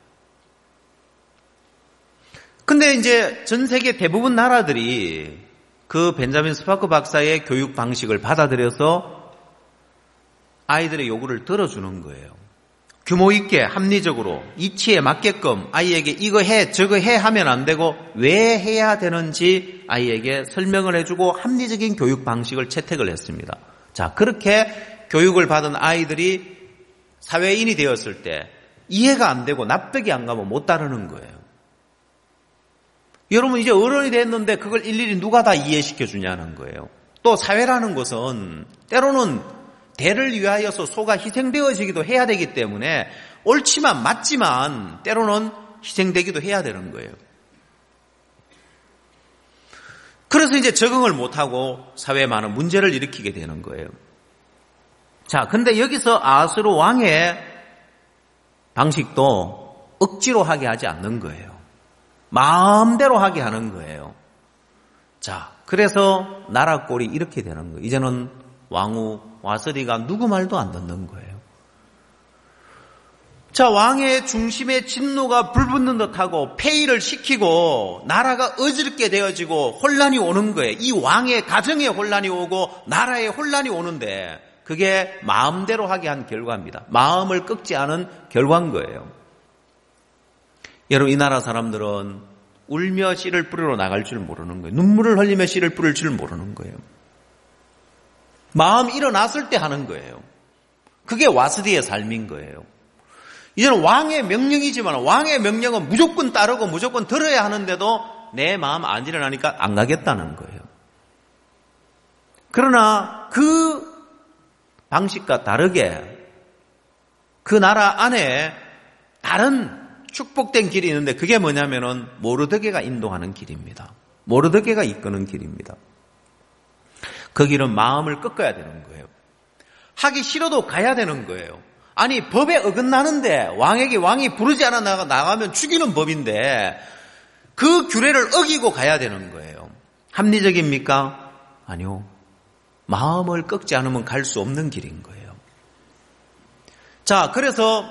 근데 이제 전 세계 대부분 나라들이 그 벤자민 스파크 박사의 교육 방식을 받아들여서 아이들의 요구를 들어주는 거예요. 규모 있게 합리적으로 이치에 맞게끔 아이에게 이거 해 저거 해 하면 안 되고 왜 해야 되는지 아이에게 설명을 해주고 합리적인 교육 방식을 채택을 했습니다. 자, 그렇게 교육을 받은 아이들이 사회인이 되었을 때 이해가 안 되고 납득이 안 가면 못 따르는 거예요. 여러분, 이제 어른이 됐는데 그걸 일일이 누가 다 이해시켜 주냐는 거예요. 또 사회라는 것은 때로는 대를 위하여서 소가 희생되어지기도 해야 되기 때문에 옳지만 맞지만 때로는 희생되기도 해야 되는 거예요. 그래서 이제 적응을 못하고 사회에 많은 문제를 일으키게 되는 거예요. 자, 근데 여기서 아하스로 왕의 방식도 억지로 하게 하지 않는 거예요. 마음대로 하게 하는 거예요. 자, 그래서 나라 꼴이 이렇게 되는 거예요. 이제는 왕후 와서리가 누구 말도 안 듣는 거예요. 자, 왕의 중심에 진노가 불붙는 듯하고 폐위를 시키고 나라가 어지럽게 되어지고 혼란이 오는 거예요. 이 왕의 가정에 혼란이 오고 나라에 혼란이 오는데 그게 마음대로 하게 한 결과입니다. 마음을 꺾지 않은 결과인 거예요. 여러분, 이 나라 사람들은 울며 씨를 뿌리러 나갈 줄 모르는 거예요. 눈물을 흘리며 씨를 뿌릴 줄 모르는 거예요. 마음 일어났을 때 하는 거예요. 그게 와스디의 삶인 거예요. 이제는 왕의 명령이지만 왕의 명령은 무조건 따르고 무조건 들어야 하는데도 내 마음 안 일어나니까 안 가겠다는 거예요. 그러나 그 방식과 다르게 그 나라 안에 다른 축복된 길이 있는데 그게 뭐냐면은 모르드게가 인도하는 길입니다. 모르드게가 이끄는 길입니다. 그 길은 마음을 꺾어야 되는 거예요. 하기 싫어도 가야 되는 거예요. 아니, 법에 어긋나는데 왕에게 왕이 부르지 않아 나가, 나가면 죽이는 법인데 그 규례를 어기고 가야 되는 거예요. 합리적입니까? 아니요. 마음을 꺾지 않으면 갈 수 없는 길인 거예요. 자, 그래서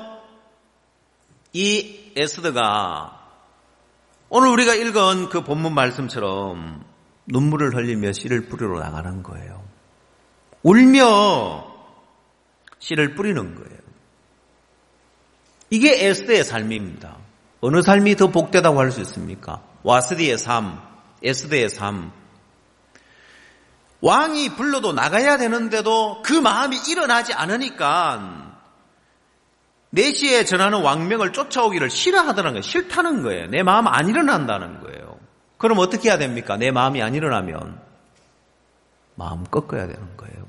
이 에스더가 오늘 우리가 읽은 그 본문 말씀처럼 눈물을 흘리며 씨를 뿌리러 나가는 거예요. 울며 씨를 뿌리는 거예요. 이게 에스더의 삶입니다. 어느 삶이 더 복되다고 할 수 있습니까? 와스디의 삶, 에스더의 삶. 왕이 불러도 나가야 되는데도 그 마음이 일어나지 않으니까 네 시에 전하는 왕명을 쫓아오기를 싫어하더라는 거예요. 싫다는 거예요. 내 마음 안 일어난다는 거예요. 그럼 어떻게 해야 됩니까? 내 마음이 안 일어나면 마음 꺾어야 되는 거예요.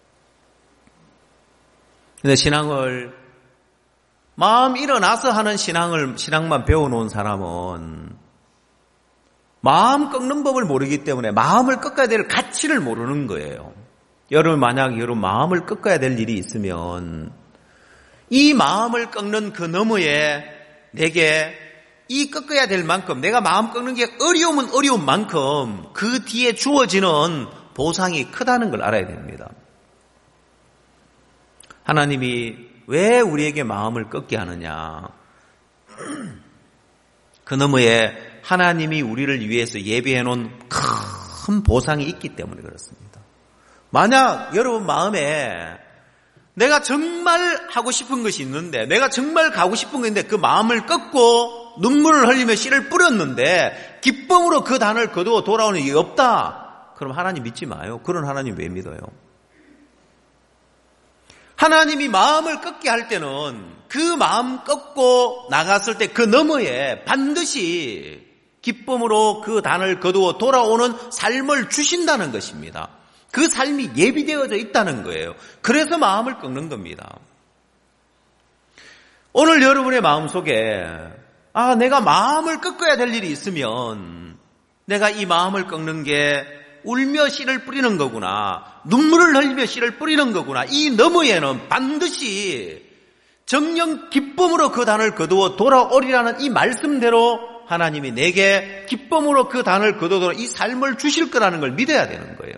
근데 신앙을 마음 일어나서 하는 신앙을 신앙만 배워놓은 사람은 마음 꺾는 법을 모르기 때문에 마음을 꺾어야 될 가치를 모르는 거예요. 여러분 만약 여러분 마음을 꺾어야 될 일이 있으면 이 마음을 꺾는 그 너머에 내게 이 꺾어야 될 만큼 내가 마음 꺾는 게 어려우면 어려운 만큼 그 뒤에 주어지는 보상이 크다는 걸 알아야 됩니다. 하나님이 왜 우리에게 마음을 꺾게 하느냐? 그 너머에 하나님이 우리를 위해서 예비해 놓은 큰 보상이 있기 때문에 그렇습니다. 만약 여러분 마음에 내가 정말 하고 싶은 것이 있는데 내가 정말 가고 싶은 것인데 그 마음을 꺾고 눈물을 흘리며 씨를 뿌렸는데 기쁨으로 그 단을 거두어 돌아오는 일이 없다. 그럼 하나님 믿지 마요. 그런 하나님 왜 믿어요? 하나님이 마음을 꺾게 할 때는 그 마음 꺾고 나갔을 때 그 너머에 반드시 기쁨으로 그 단을 거두어 돌아오는 삶을 주신다는 것입니다. 그 삶이 예비되어져 있다는 거예요. 그래서 마음을 꺾는 겁니다. 오늘 여러분의 마음속에 아, 내가 마음을 꺾어야 될 일이 있으면 내가 이 마음을 꺾는 게 울며 씨를 뿌리는 거구나. 눈물을 흘리며 씨를 뿌리는 거구나. 이 너머에는 반드시 정령 기쁨으로 그 단을 거두어 돌아오리라는 이 말씀대로 하나님이 내게 기쁨으로 그 단을 거두어 이 삶을 주실 거라는 걸 믿어야 되는 거예요.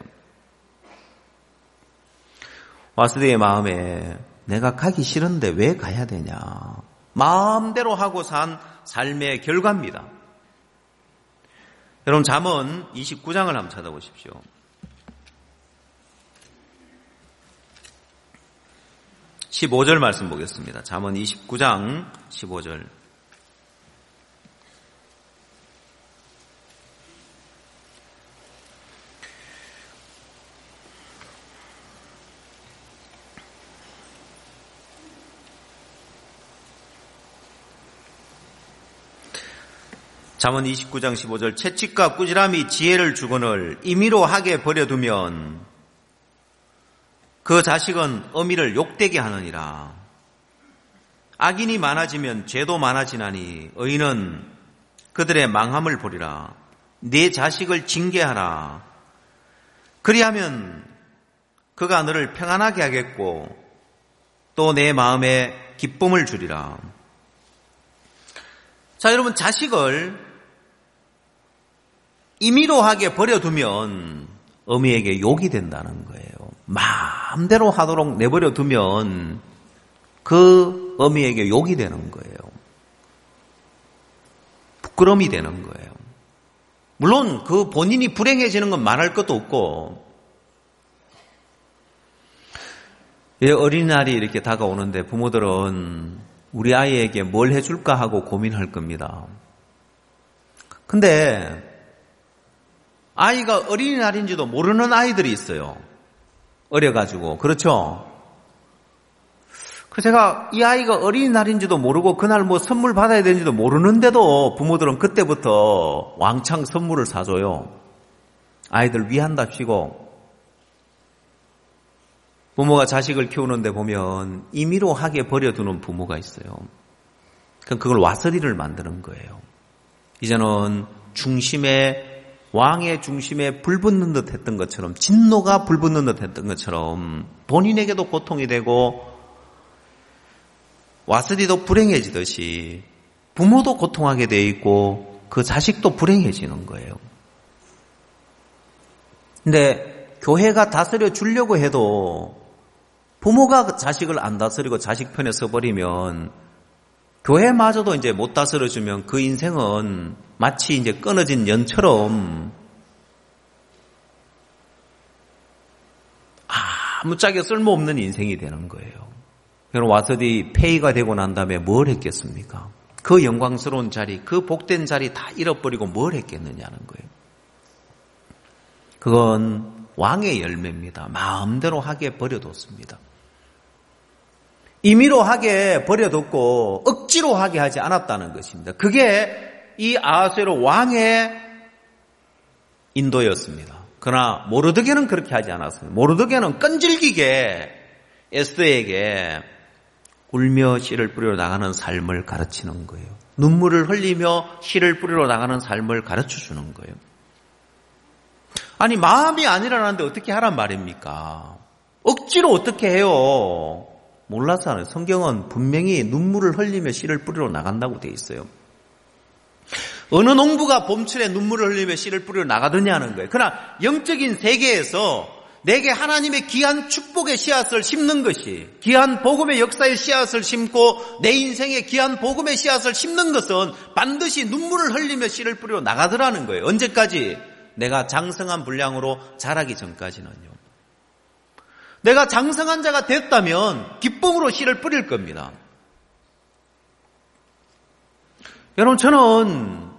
와스드의 마음에 내가 가기 싫은데 왜 가야 되냐. 마음대로 하고 산 삶의 결과입니다. 여러분 잠언 이십구 장을 한번 찾아보십시오. 십오 절 말씀 보겠습니다. 잠언 이십구 장 십오 절. 잠언 이십구 장 십오 절. 채찍과 꾸지람이 지혜를 주거늘 임의로 하게 버려두면 그 자식은 어미를 욕되게 하느니라. 악인이 많아지면 죄도 많아지나니 의인은 그들의 망함을 보리라. 네 자식을 징계하라. 그리하면 그가 너를 평안하게 하겠고 또 내 마음에 기쁨을 주리라. 자, 여러분 자식을 임의로 하게 버려두면 어미에게 욕이 된다는 거예요. 마음대로 하도록 내버려 두면 그 어미에게 욕이 되는 거예요. 부끄러움이 되는 거예요. 물론 그 본인이 불행해지는 건 말할 것도 없고, 어린이날이 이렇게 다가오는데 부모들은 우리 아이에게 뭘 해줄까 하고 고민할 겁니다. 근데 아이가 어린이날인지도 모르는 아이들이 있어요. 어려가지고. 그렇죠? 그래서 제가 이 아이가 어린이날인지도 모르고 그날 뭐 선물 받아야 되는지도 모르는데도 부모들은 그때부터 왕창 선물을 사줘요. 아이들 위한답시고. 부모가 자식을 키우는데 보면 임의로 하게 버려두는 부모가 있어요. 그럼 그걸 와서리를 만드는 거예요. 이제는 중심에 왕의 중심에 불붙는 듯 했던 것처럼, 진노가 불붙는 듯 했던 것처럼 본인에게도 고통이 되고 와스리도 불행해지듯이 부모도 고통하게 돼 있고 그 자식도 불행해지는 거예요. 근데 교회가 다스려 주려고 해도 부모가 자식을 안 다스리고 자식 편에 서버리면 교회마저도 이제 못 다스려주면 그 인생은 마치 이제 끊어진 연처럼 아무짝에 쓸모없는 인생이 되는 거예요. 여러분 와서디 폐위가 되고 난 다음에 뭘 했겠습니까? 그 영광스러운 자리, 그 복된 자리 다 잃어버리고 뭘 했겠느냐는 거예요. 그건 왕의 열매입니다. 마음대로 하게 버려뒀습니다. 임의로 하게 버려뒀고 억지로 하게 하지 않았다는 것입니다. 그게 이 아하수에로 왕의 인도였습니다. 그러나 모르드게는 그렇게 하지 않았습니다. 모르드게는 끈질기게 에스더에게 울며 씨를 뿌리러 나가는 삶을 가르치는 거예요. 눈물을 흘리며 씨를 뿌리러 나가는 삶을 가르쳐주는 거예요. 아니 마음이 안 일어나는데 어떻게 하란 말입니까? 억지로 어떻게 해요? 몰라서 하는. 성경은 분명히 눈물을 흘리며 씨를 뿌리러 나간다고 돼 있어요. 어느 농부가 봄철에 눈물을 흘리며 씨를 뿌리러 나가느냐 하는 거예요. 그러나 영적인 세계에서 내게 하나님의 귀한 축복의 씨앗을 심는 것이, 귀한 복음의 역사의 씨앗을 심고 내 인생의 귀한 복음의 씨앗을 심는 것은 반드시 눈물을 흘리며 씨를 뿌리러 나가더라는 거예요. 언제까지? 내가 장성한 분량으로 자라기 전까지는요. 내가 장성한 자가 됐다면 기쁨으로 씨를 뿌릴 겁니다. 여러분, 저는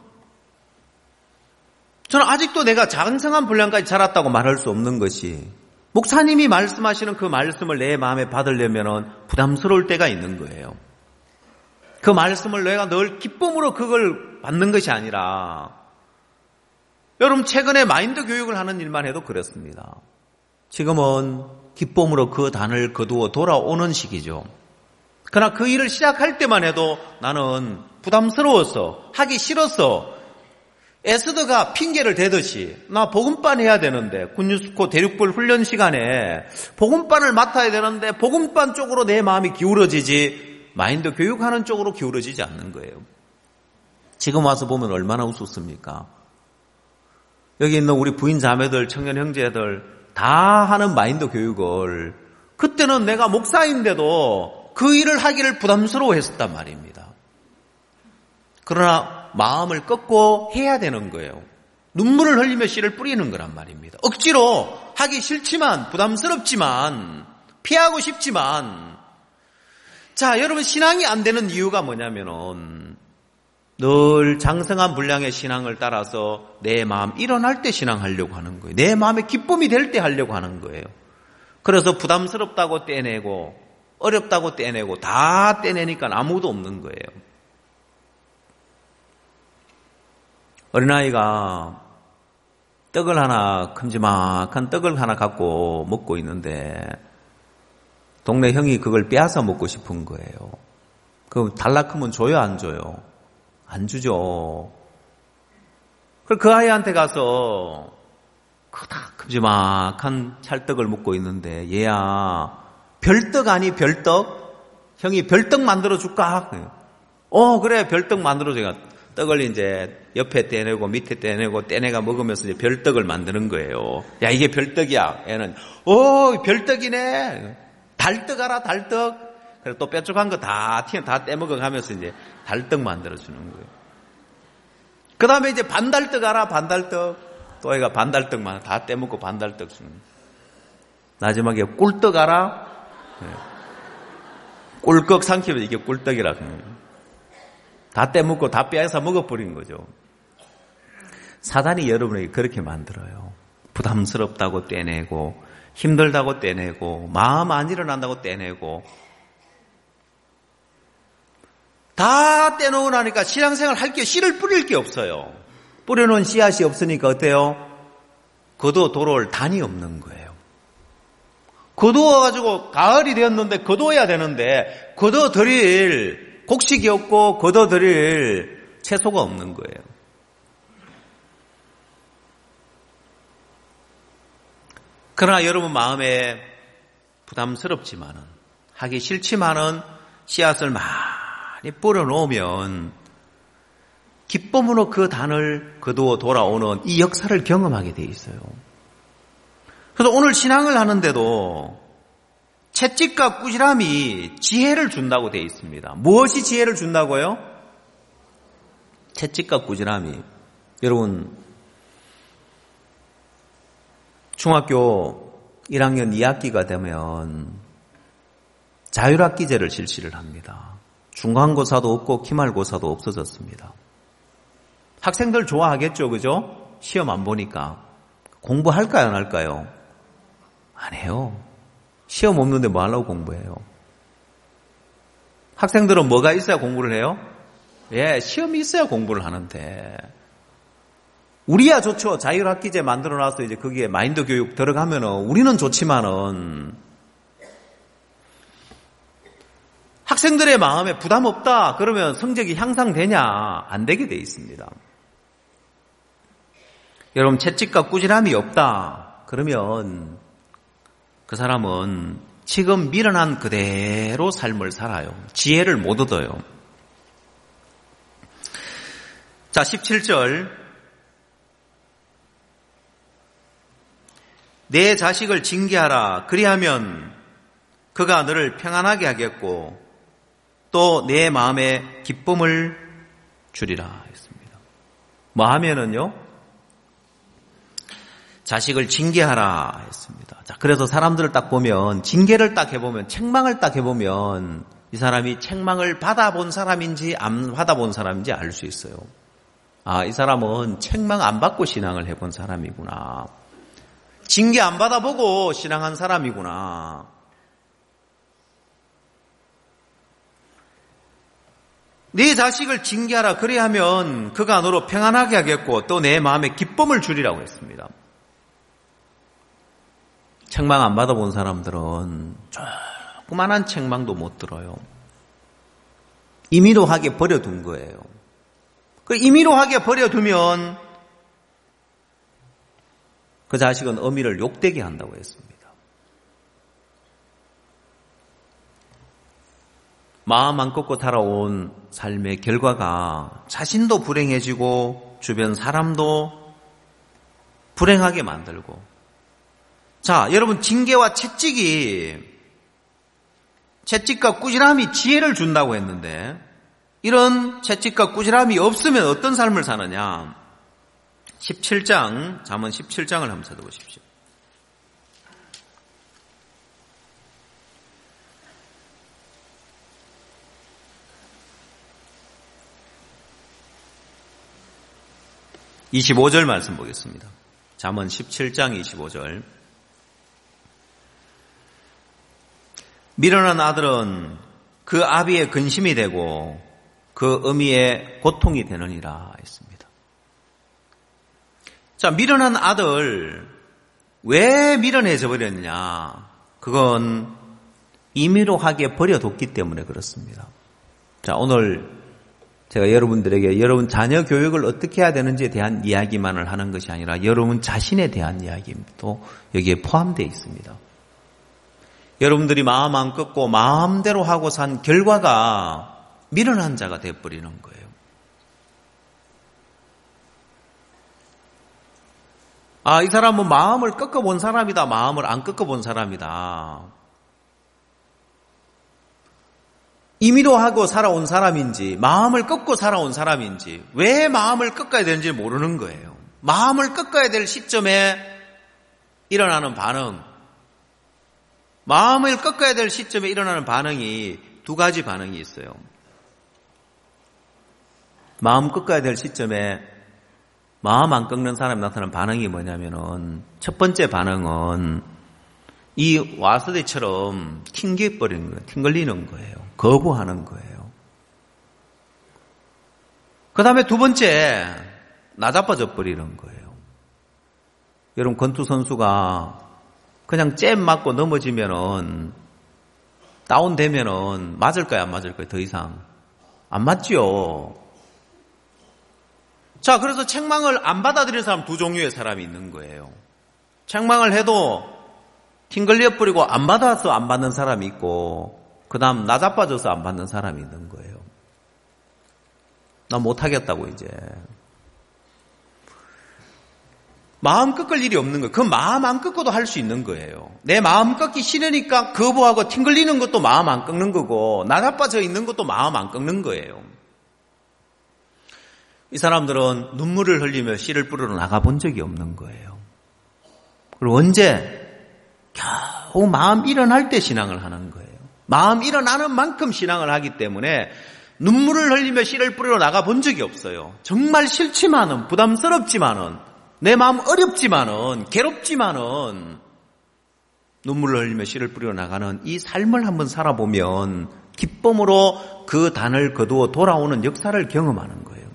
저는 아직도 내가 장성한 분량까지 자랐다고 말할 수 없는 것이, 목사님이 말씀하시는 그 말씀을 내 마음에 받으려면 부담스러울 때가 있는 거예요. 그 말씀을 내가 늘 기쁨으로 그걸 받는 것이 아니라, 여러분 최근에 마인드 교육을 하는 일만 해도 그렇습니다. 지금은 기쁨으로 그 단을 거두어 돌아오는 시기죠. 그러나 그 일을 시작할 때만 해도 나는 부담스러워서, 하기 싫어서, 에스더가 핑계를 대듯이 나 복음반 해야 되는데, 군유스코 대륙불 훈련 시간에 복음반을 맡아야 되는데 복음반 쪽으로 내 마음이 기울어지지 마인드 교육하는 쪽으로 기울어지지 않는 거예요. 지금 와서 보면 얼마나 우습습니까? 여기 있는 우리 부인 자매들, 청년 형제들 다 하는 마인드 교육을 그때는 내가 목사인데도 그 일을 하기를 부담스러워했었단 말입니다. 그러나 마음을 꺾고 해야 되는 거예요. 눈물을 흘리며 씨를 뿌리는 거란 말입니다. 억지로 하기 싫지만, 부담스럽지만, 피하고 싶지만. 자, 여러분, 신앙이 안 되는 이유가 뭐냐면은 늘 장성한 분량의 신앙을 따라서 내 마음 일어날 때 신앙하려고 하는 거예요. 내 마음에 기쁨이 될 때 하려고 하는 거예요. 그래서 부담스럽다고 떼내고 어렵다고 떼내고 다 떼내니까 아무도 없는 거예요. 어린아이가 떡을 하나, 큼지막한 떡을 하나 갖고 먹고 있는데 동네 형이 그걸 빼앗아 먹고 싶은 거예요. 그럼 달라 크면 줘요, 안 줘요? 안 주죠. 그래서 그 아이한테 가서 크다 큼지막한 찰떡을 먹고 있는데, 얘야 별떡 아니 별떡? 형이 별떡 만들어 줄까? 어 그래 별떡 만들어 줘가 떡을 이제 옆에 떼내고 밑에 떼내고 떼내가 먹으면서 이제 별떡을 만드는 거예요. 야 이게 별떡이야. 얘는 어 별떡이네. 달떡 알아 달떡. 그래서 또 뾰족한 거 다 튀어 다 떼먹어 가면서 이제 달떡 만들어 주는 거예요. 그 다음에 이제 반달떡 알아 반달떡. 또 애가 반달떡만 다 떼먹고 반달떡 주는 거예요. 마지막에 꿀떡 알아? 네. 꿀꺽 삼키면 이게 꿀떡이라 그래요. 다 떼먹고 다 빼앗아 먹어버린 거죠. 사단이 여러분에게 그렇게 만들어요. 부담스럽다고 떼내고 힘들다고 떼내고 마음 안 일어난다고 떼내고 다 떼놓고 나니까 신앙생활 할 게 씨를 뿌릴 게 없어요. 뿌려놓은 씨앗이 없으니까 어때요? 거두어 돌아올 단이 없는 거예요. 거두어가지고 가을이 되었는데 거두어야 되는데 거두어 드릴 곡식이 없고 거둬 드릴 채소가 없는 거예요. 그러나 여러분 마음에 부담스럽지만은 하기 싫지만은 씨앗을 많이 뿌려놓으면 기쁨으로 그 단을 거두어 돌아오는 이 역사를 경험하게 돼 있어요. 그래서 오늘 신앙을 하는데도 채찍과 꾸지람이 지혜를 준다고 되어 있습니다. 무엇이 지혜를 준다고요? 채찍과 꾸지람이. 여러분 중학교 일 학년 이 학기가 되면 자율학기제를 실시를 합니다. 중간고사도 없고 기말고사도 없어졌습니다. 학생들 좋아하겠죠, 그죠? 시험 안 보니까. 공부할까요, 안 할까요? 안 해요. 시험 없는데 뭐 하려고 공부해요? 학생들은 뭐가 있어야 공부를 해요? 예, 시험이 있어야 공부를 하는데. 우리야 좋죠. 자율학기제 만들어놔서 이제 거기에 마인드 교육 들어가면은 우리는 좋지만은 학생들의 마음에 부담 없다 그러면 성적이 향상되냐? 안 되게 돼 있습니다. 여러분 채찍과 꾸지람이 없다 그러면 그 사람은 지금 미련한 그대로 삶을 살아요. 지혜를 못 얻어요. 자, 십칠 절. 내 자식을 징계하라. 그리하면 그가 너를 평안하게 하겠고 또 내 마음에 기쁨을 주리라 했습니다. 뭐 하면은요? 자식을 징계하라 했습니다. 자, 그래서 사람들을 딱 보면, 징계를 딱 해보면, 책망을 딱 해보면 이 사람이 책망을 받아본 사람인지 안 받아본 사람인지 알 수 있어요. 아, 이 사람은 책망 안 받고 신앙을 해본 사람이구나. 징계 안 받아보고 신앙한 사람이구나. 네 자식을 징계하라. 그리하면 그가 너로 평안하게 하겠고 또 내 마음에 기쁨을 주리라고 했습니다. 책망 안 받아본 사람들은 조그만한 책망도 못 들어요. 임의로하게 버려둔 거예요. 그 임의로하게 버려두면 그 자식은 어미를 욕되게 한다고 했습니다. 마음 안 꺾고 살아온 삶의 결과가 자신도 불행해지고 주변 사람도 불행하게 만들고. 자, 여러분, 징계와 채찍이, 채찍과 꾸지람이 지혜를 준다고 했는데 이런 채찍과 꾸지람이 없으면 어떤 삶을 사느냐. 십칠 장, 잠언 십칠 장을 한번 찾아보십시오. 이십오 절 말씀 보겠습니다. 잠언 십칠 장 이십오 절. 미련한 아들은 그 아비의 근심이 되고 그 어미의 고통이 되느니라 했습니다. 자, 미련한 아들, 왜 미련해져 버렸느냐? 그건 임의로하게 버려뒀기 때문에 그렇습니다. 자, 오늘 제가 여러분들에게 여러분 자녀 교육을 어떻게 해야 되는지에 대한 이야기만을 하는 것이 아니라 여러분 자신에 대한 이야기도 여기에 포함되어 있습니다. 여러분들이 마음 안 꺾고 마음대로 하고 산 결과가 미련한 자가 되어버리는 거예요. 아, 이 사람은 마음을 꺾어본 사람이다. 마음을 안 꺾어본 사람이다. 임의로 하고 살아온 사람인지 마음을 꺾고 살아온 사람인지 왜 마음을 꺾어야 되는지 모르는 거예요. 마음을 꺾어야 될 시점에 일어나는 반응, 마음을 꺾어야 될 시점에 일어나는 반응이 두 가지 반응이 있어요. 마음 꺾어야 될 시점에 마음 안 꺾는 사람이 나타나는 반응이 뭐냐면은 첫 번째 반응은 이 와서대처럼 튕겨버리는 거예요. 튕걸리는 거예요. 거부하는 거예요. 그 다음에 두 번째, 나자빠져 버리는 거예요. 여러분, 권투 선수가 그냥 잽 맞고 넘어지면은, 다운되면은, 맞을까요? 안 맞을까요? 더 이상. 안 맞지요. 자, 그래서 책망을 안 받아들이는 사람 두 종류의 사람이 있는 거예요. 책망을 해도 튕걸려버리고 안 받아서 안 받는 사람이 있고, 그 다음 나자빠져서 안 받는 사람이 있는 거예요. 나 못하겠다고 이제. 마음 꺾을 일이 없는 거예요. 그 마음 안 꺾어도 할 수 있는 거예요. 내 마음 꺾기 싫으니까 거부하고 튕걸리는 것도 마음 안 꺾는 거고 나자빠져 있는 것도 마음 안 꺾는 거예요. 이 사람들은 눈물을 흘리며 씨를 뿌리러 나가본 적이 없는 거예요. 그리고 언제? 겨우 마음 일어날 때 신앙을 하는 거예요. 마음 일어나는 만큼 신앙을 하기 때문에 눈물을 흘리며 씨를 뿌리러 나가본 적이 없어요. 정말 싫지만은, 부담스럽지만은, 내 마음 어렵지만은, 괴롭지만은 눈물을 흘리며 씨를 뿌리러 나가는 이 삶을 한번 살아보면 기쁨으로 그 단을 거두어 돌아오는 역사를 경험하는 거예요.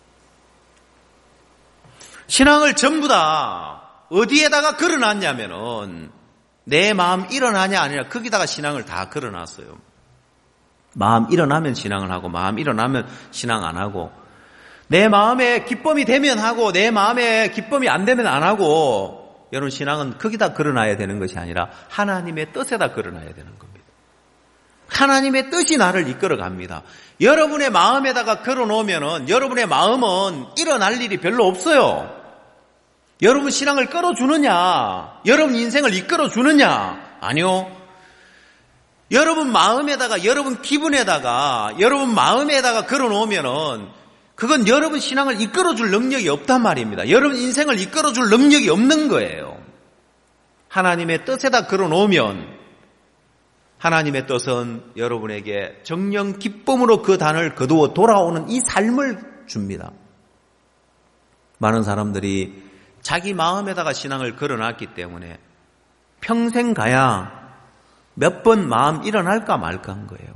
신앙을 전부 다 어디에다가 걸어놨냐면은 내 마음 일어나냐 아니냐 거기다가 신앙을 다 걸어놨어요. 마음 일어나면 신앙을 하고 마음 일어나면 신앙 안 하고 내 마음에 기쁨이 되면 하고 내 마음에 기쁨이 안 되면 안 하고 여러분 신앙은 거기다 걸어놔야 되는 것이 아니라 하나님의 뜻에다 걸어놔야 되는 겁니다. 하나님의 뜻이 나를 이끌어갑니다. 여러분의 마음에다가 걸어놓으면은 여러분의 마음은 일어날 일이 별로 없어요. 여러분 신앙을 끌어주느냐? 여러분 인생을 이끌어주느냐? 아니요. 여러분 마음에다가, 여러분 기분에다가, 여러분 마음에다가 걸어놓으면은 그건 여러분 신앙을 이끌어줄 능력이 없단 말입니다. 여러분 인생을 이끌어줄 능력이 없는 거예요. 하나님의 뜻에다 걸어놓으면 하나님의 뜻은 여러분에게 정령 기쁨으로 그 단을 거두어 돌아오는 이 삶을 줍니다. 많은 사람들이 자기 마음에다가 신앙을 걸어놨기 때문에 평생 가야 몇 번 마음 일어날까 말까 한 거예요.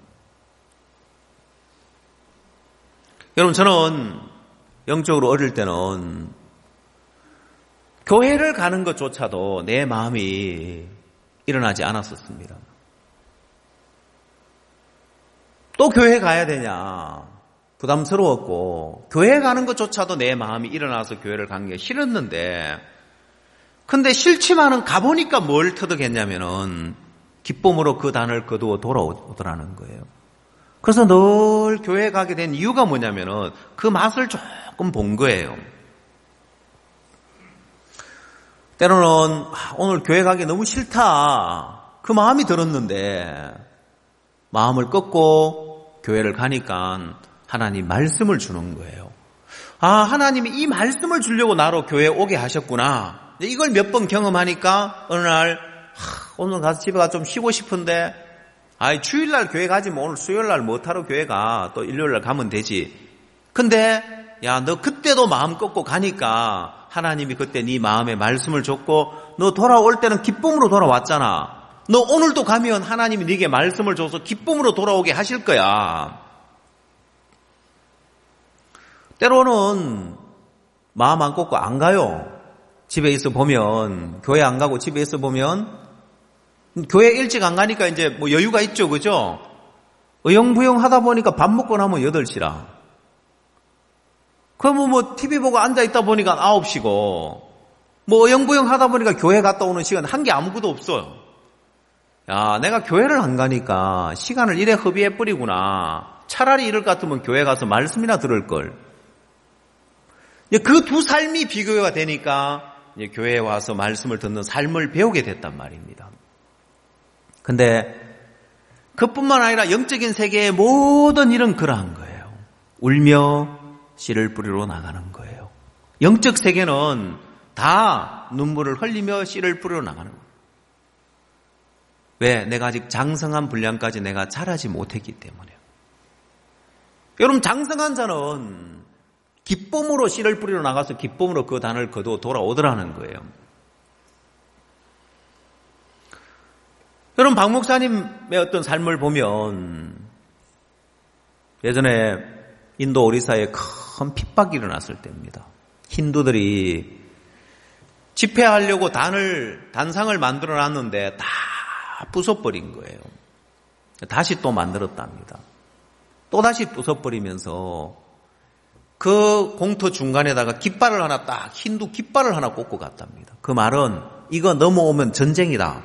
여러분 저는 영적으로 어릴 때는 교회를 가는 것조차도 내 마음이 일어나지 않았었습니다. 또 교회 가야 되냐 부담스러웠고 교회 가는 것조차도 내 마음이 일어나서 교회를 간 게 싫었는데 근데 싫지만은 가보니까 뭘 터득했냐면은 기쁨으로 그 단을 거두어 돌아오더라는 거예요. 그래서 늘 교회 가게 된 이유가 뭐냐면은 그 맛을 조금 본 거예요. 때로는 오늘 교회 가기 너무 싫다 그 마음이 들었는데 마음을 꺾고 교회를 가니까 하나님 말씀을 주는 거예요. 아, 하나님이 이 말씀을 주려고 나로 교회에 오게 하셨구나. 이걸 몇 번 경험하니까 어느 날 하, 오늘 가서 집에 가서 좀 쉬고 싶은데 아이 주일날 교회 가지 뭐 오늘 수요일날 못하러 교회 가. 또 일요일날 가면 되지. 근데 야, 너 그때도 마음 꺾고 가니까 하나님이 그때 네 마음에 말씀을 줬고 너 돌아올 때는 기쁨으로 돌아왔잖아. 너 오늘도 가면 하나님이 네게 말씀을 줘서 기쁨으로 돌아오게 하실 거야. 때로는 마음 안 꺾고 안 가요. 집에 있어 보면 교회 안 가고 집에 있어 보면 교회 일찍 안 가니까 이제 뭐 여유가 있죠. 그죠? 어영부영 하다 보니까 밥 먹고 나면 여덟 시라. 그러면 뭐 티비 보고 앉아 있다 보니까 아홉 시고 뭐 어영부영 하다 보니까 교회 갔다 오는 시간 한 게 아무것도 없어요. 야, 내가 교회를 안 가니까 시간을 이래 허비해 버리구나. 차라리 이럴 것 같으면 교회 가서 말씀이나 들을 걸. 그 두 삶이 비교가 되니까 교회에 와서 말씀을 듣는 삶을 배우게 됐단 말입니다. 근데 그뿐만 아니라 영적인 세계의 모든 일은 그러한 거예요. 울며 씨를 뿌리러 나가는 거예요. 영적 세계는 다 눈물을 흘리며 씨를 뿌리러 나가는 거예요. 왜? 내가 아직 장성한 분량까지 내가 자라지 못했기 때문에요. 여러분 장성한 자는 기쁨으로 씨를 뿌리러 나가서 기쁨으로 그 단을 거두어 돌아오더라는 거예요. 여러분 박 목사님의 어떤 삶을 보면 예전에 인도 오리사에 큰 핍박이 일어났을 때입니다. 힌두들이 집회하려고 단을 단상을 만들어 놨는데 다 부숴버린 거예요. 다시 또 만들었답니다. 또다시 부숴버리면서 그 공터 중간에다가 깃발을 하나 딱 힌두 깃발을 하나 꽂고 갔답니다. 그 말은 이거 넘어오면 전쟁이다.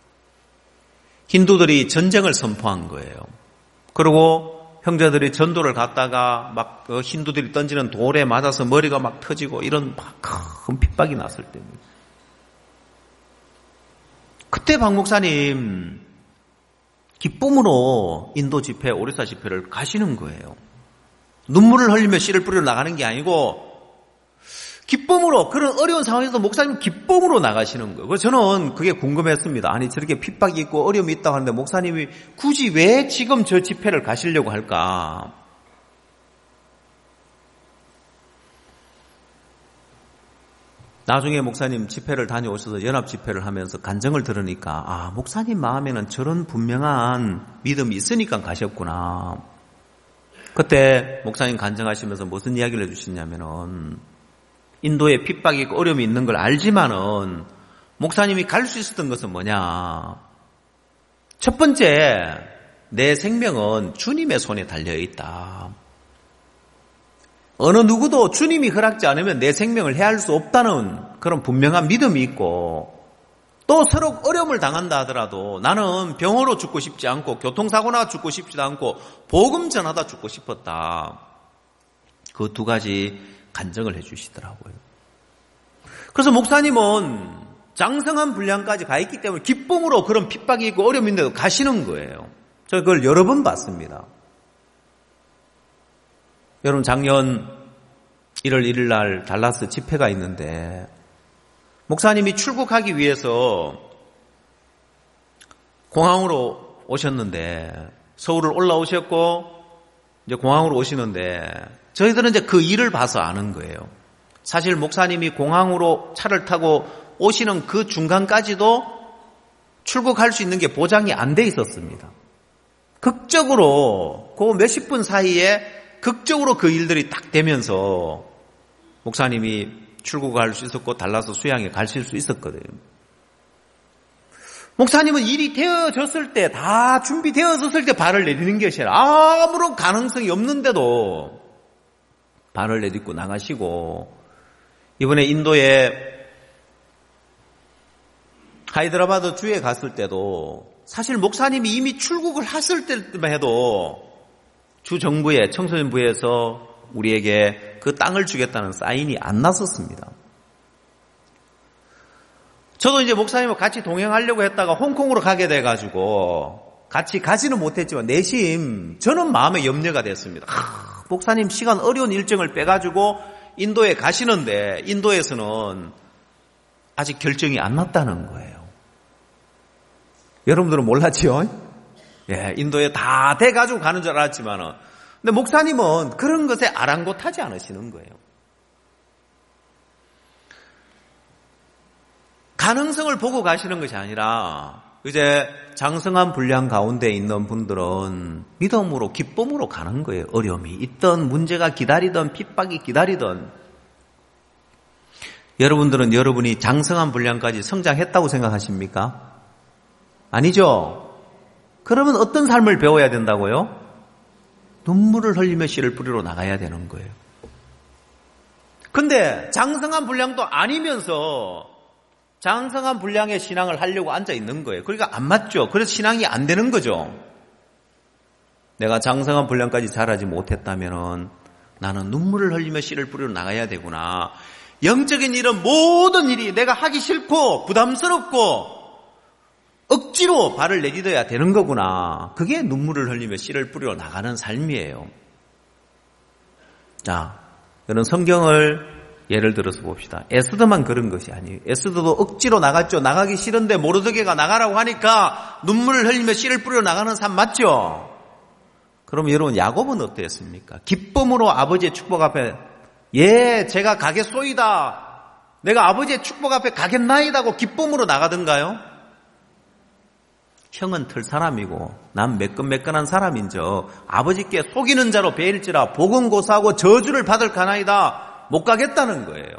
힌두들이 전쟁을 선포한 거예요. 그리고 형제들이 전도를 갔다가 막 힌두들이 던지는 돌에 맞아서 머리가 막 터지고 이런 막 큰 핍박이 났을 때입니다. 그때 박 목사님 기쁨으로 인도 집회, 오리사 집회를 가시는 거예요. 눈물을 흘리며 씨를 뿌리러 나가는 게 아니고 기쁨으로, 그런 어려운 상황에서 목사님 기쁨으로 나가시는 거예요. 그래서 저는 그게 궁금했습니다. 아니 저렇게 핍박이 있고 어려움이 있다고 하는데 목사님이 굳이 왜 지금 저 집회를 가시려고 할까? 나중에 목사님 집회를 다녀오셔서 연합 집회를 하면서 간증을 들으니까 아, 목사님 마음에는 저런 분명한 믿음이 있으니까 가셨구나. 그때 목사님 간증하시면서 무슨 이야기를 해주셨냐면은 인도에 핍박이 있고 어려움이 있는 걸 알지만은 목사님이 갈 수 있었던 것은 뭐냐. 첫 번째, 내 생명은 주님의 손에 달려있다. 어느 누구도 주님이 허락지 않으면 내 생명을 해할 수 없다는 그런 분명한 믿음이 있고 또 서로 어려움을 당한다 하더라도 나는 병으로 죽고 싶지 않고 교통사고나 죽고 싶지도 않고 복음 전하다 죽고 싶었다. 그 두 가지 간증을 해주시더라고요. 그래서 목사님은 장성한 분량까지 가 있기 때문에 기쁨으로 그런 핍박이 있고 어려움이 있는데도 가시는 거예요. 저 그걸 여러 번 봤습니다. 여러분 작년 일월 일일 날 달라스 집회가 있는데 목사님이 출국하기 위해서 공항으로 오셨는데 서울을 올라오셨고 이제 공항으로 오시는데 저희들은 이제 그 일을 봐서 아는 거예요. 사실 목사님이 공항으로 차를 타고 오시는 그 중간까지도 출국할 수 있는 게 보장이 안 돼 있었습니다. 극적으로 그 몇십 분 사이에 극적으로 그 일들이 딱 되면서 목사님이 출국할 수 있었고 달라서 수양에 가실 수 있었거든요. 목사님은 일이 되어졌을 때, 다 준비되어졌을 때 발을 내디는 것이 아니라 아무런 가능성이 없는데도 발을 내딛고 나가시고 이번에 인도에 하이드라바드 주에 갔을 때도 사실 목사님이 이미 출국을 했을 때만 해도 주 정부에 청소년부에서 우리에게 그 땅을 주겠다는 사인이 안 났었습니다. 저도 이제 목사님과 같이 동행하려고 했다가 홍콩으로 가게 돼가지고 같이 가지는 못했지만 내심 저는 마음에 염려가 됐습니다. 하, 목사님 시간 어려운 일정을 빼가지고 인도에 가시는데 인도에서는 아직 결정이 안 났다는 거예요. 여러분들은 몰랐지요? 예, 인도에 다 돼가지고 가는 줄 알았지만은 근데 목사님은 그런 것에 아랑곳하지 않으시는 거예요. 가능성을 보고 가시는 것이 아니라 이제 장성한 분량 가운데 있는 분들은 믿음으로 기쁨으로 가는 거예요. 어려움이 있던 문제가 기다리던 핍박이 기다리던 여러분들은 여러분이 장성한 분량까지 성장했다고 생각하십니까? 아니죠? 그러면 어떤 삶을 배워야 된다고요? 눈물을 흘리며 씨를 뿌리러 나가야 되는 거예요. 근데 장성한 분량도 아니면서 장성한 분량의 신앙을 하려고 앉아 있는 거예요. 그러니까 안 맞죠. 그래서 신앙이 안 되는 거죠. 내가 장성한 분량까지 자라지 못했다면 나는 눈물을 흘리며 씨를 뿌리러 나가야 되구나. 영적인 일은 모든 일이 내가 하기 싫고 부담스럽고 억지로 발을 내딛어야 되는 거구나. 그게 눈물을 흘리며 씨를 뿌리러 나가는 삶이에요. 자, 여러분 성경을 예를 들어서 봅시다. 에스더만 그런 것이 아니에요. 에스더도 억지로 나갔죠. 나가기 싫은데 모르드게가 나가라고 하니까 눈물을 흘리며 씨를 뿌리러 나가는 삶 맞죠? 그럼 여러분 야곱은 어땠습니까? 기쁨으로 아버지의 축복 앞에 예, 제가 가겠소이다. 내가 아버지의 축복 앞에 가겠나이다고 기쁨으로 나가던가요? 형은 틀 사람이고 난 매끈매끈한 사람인저 아버지께 속이는 자로 베일지라 복은 고사하고 저주를 받을 가나이다. 못 가겠다는 거예요.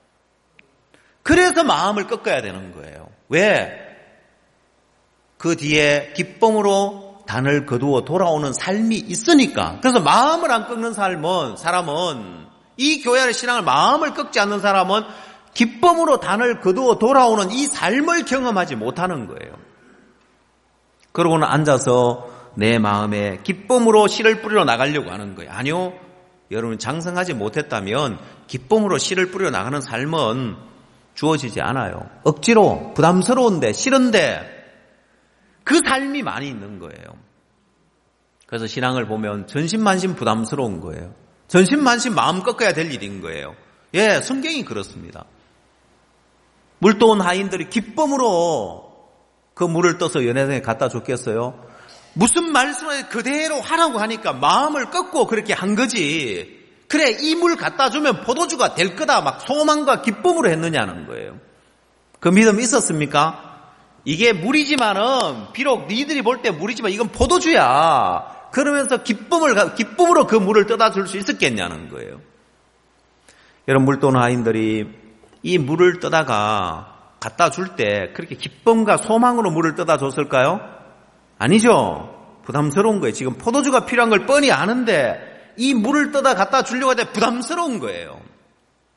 그래서 마음을 꺾어야 되는 거예요. 왜? 그 뒤에 기쁨으로 단을 거두어 돌아오는 삶이 있으니까. 그래서 마음을 안 꺾는 삶은 사람은 이 교회 안의 신앙을 마음을 꺾지 않는 사람은 기쁨으로 단을 거두어 돌아오는 이 삶을 경험하지 못하는 거예요. 그러고는 앉아서 내 마음에 기쁨으로 씨를 뿌리러 나가려고 하는 거예요. 아니요. 여러분 장성하지 못했다면 기쁨으로 씨를 뿌리러 나가는 삶은 주어지지 않아요. 억지로 부담스러운데 싫은데 그 삶이 많이 있는 거예요. 그래서 신앙을 보면 전신만신 부담스러운 거예요. 전신만신 마음 꺾어야 될 일인 거예요. 예, 성경이 그렇습니다. 물도온 하인들이 기쁨으로 그 물을 떠서 연회장에 갖다 줬겠어요? 무슨 말씀을 그대로 하라고 하니까 마음을 꺾고 그렇게 한 거지. 그래, 이 물 갖다 주면 포도주가 될 거다. 막 소망과 기쁨으로 했느냐는 거예요. 그 믿음 있었습니까? 이게 물이지만은 비록 니들이 볼 때 물이지만 이건 포도주야. 그러면서 기쁨을 기쁨으로 그 물을 떠다 줄 수 있었겠냐는 거예요. 여러분 물도온 하인들이 이 물을 떠다가 갖다 줄 때 그렇게 기쁨과 소망으로 물을 떠다 줬을까요? 아니죠. 부담스러운 거예요. 지금 포도주가 필요한 걸 뻔히 아는데 이 물을 떠다 갖다 주려고 할 때 부담스러운 거예요.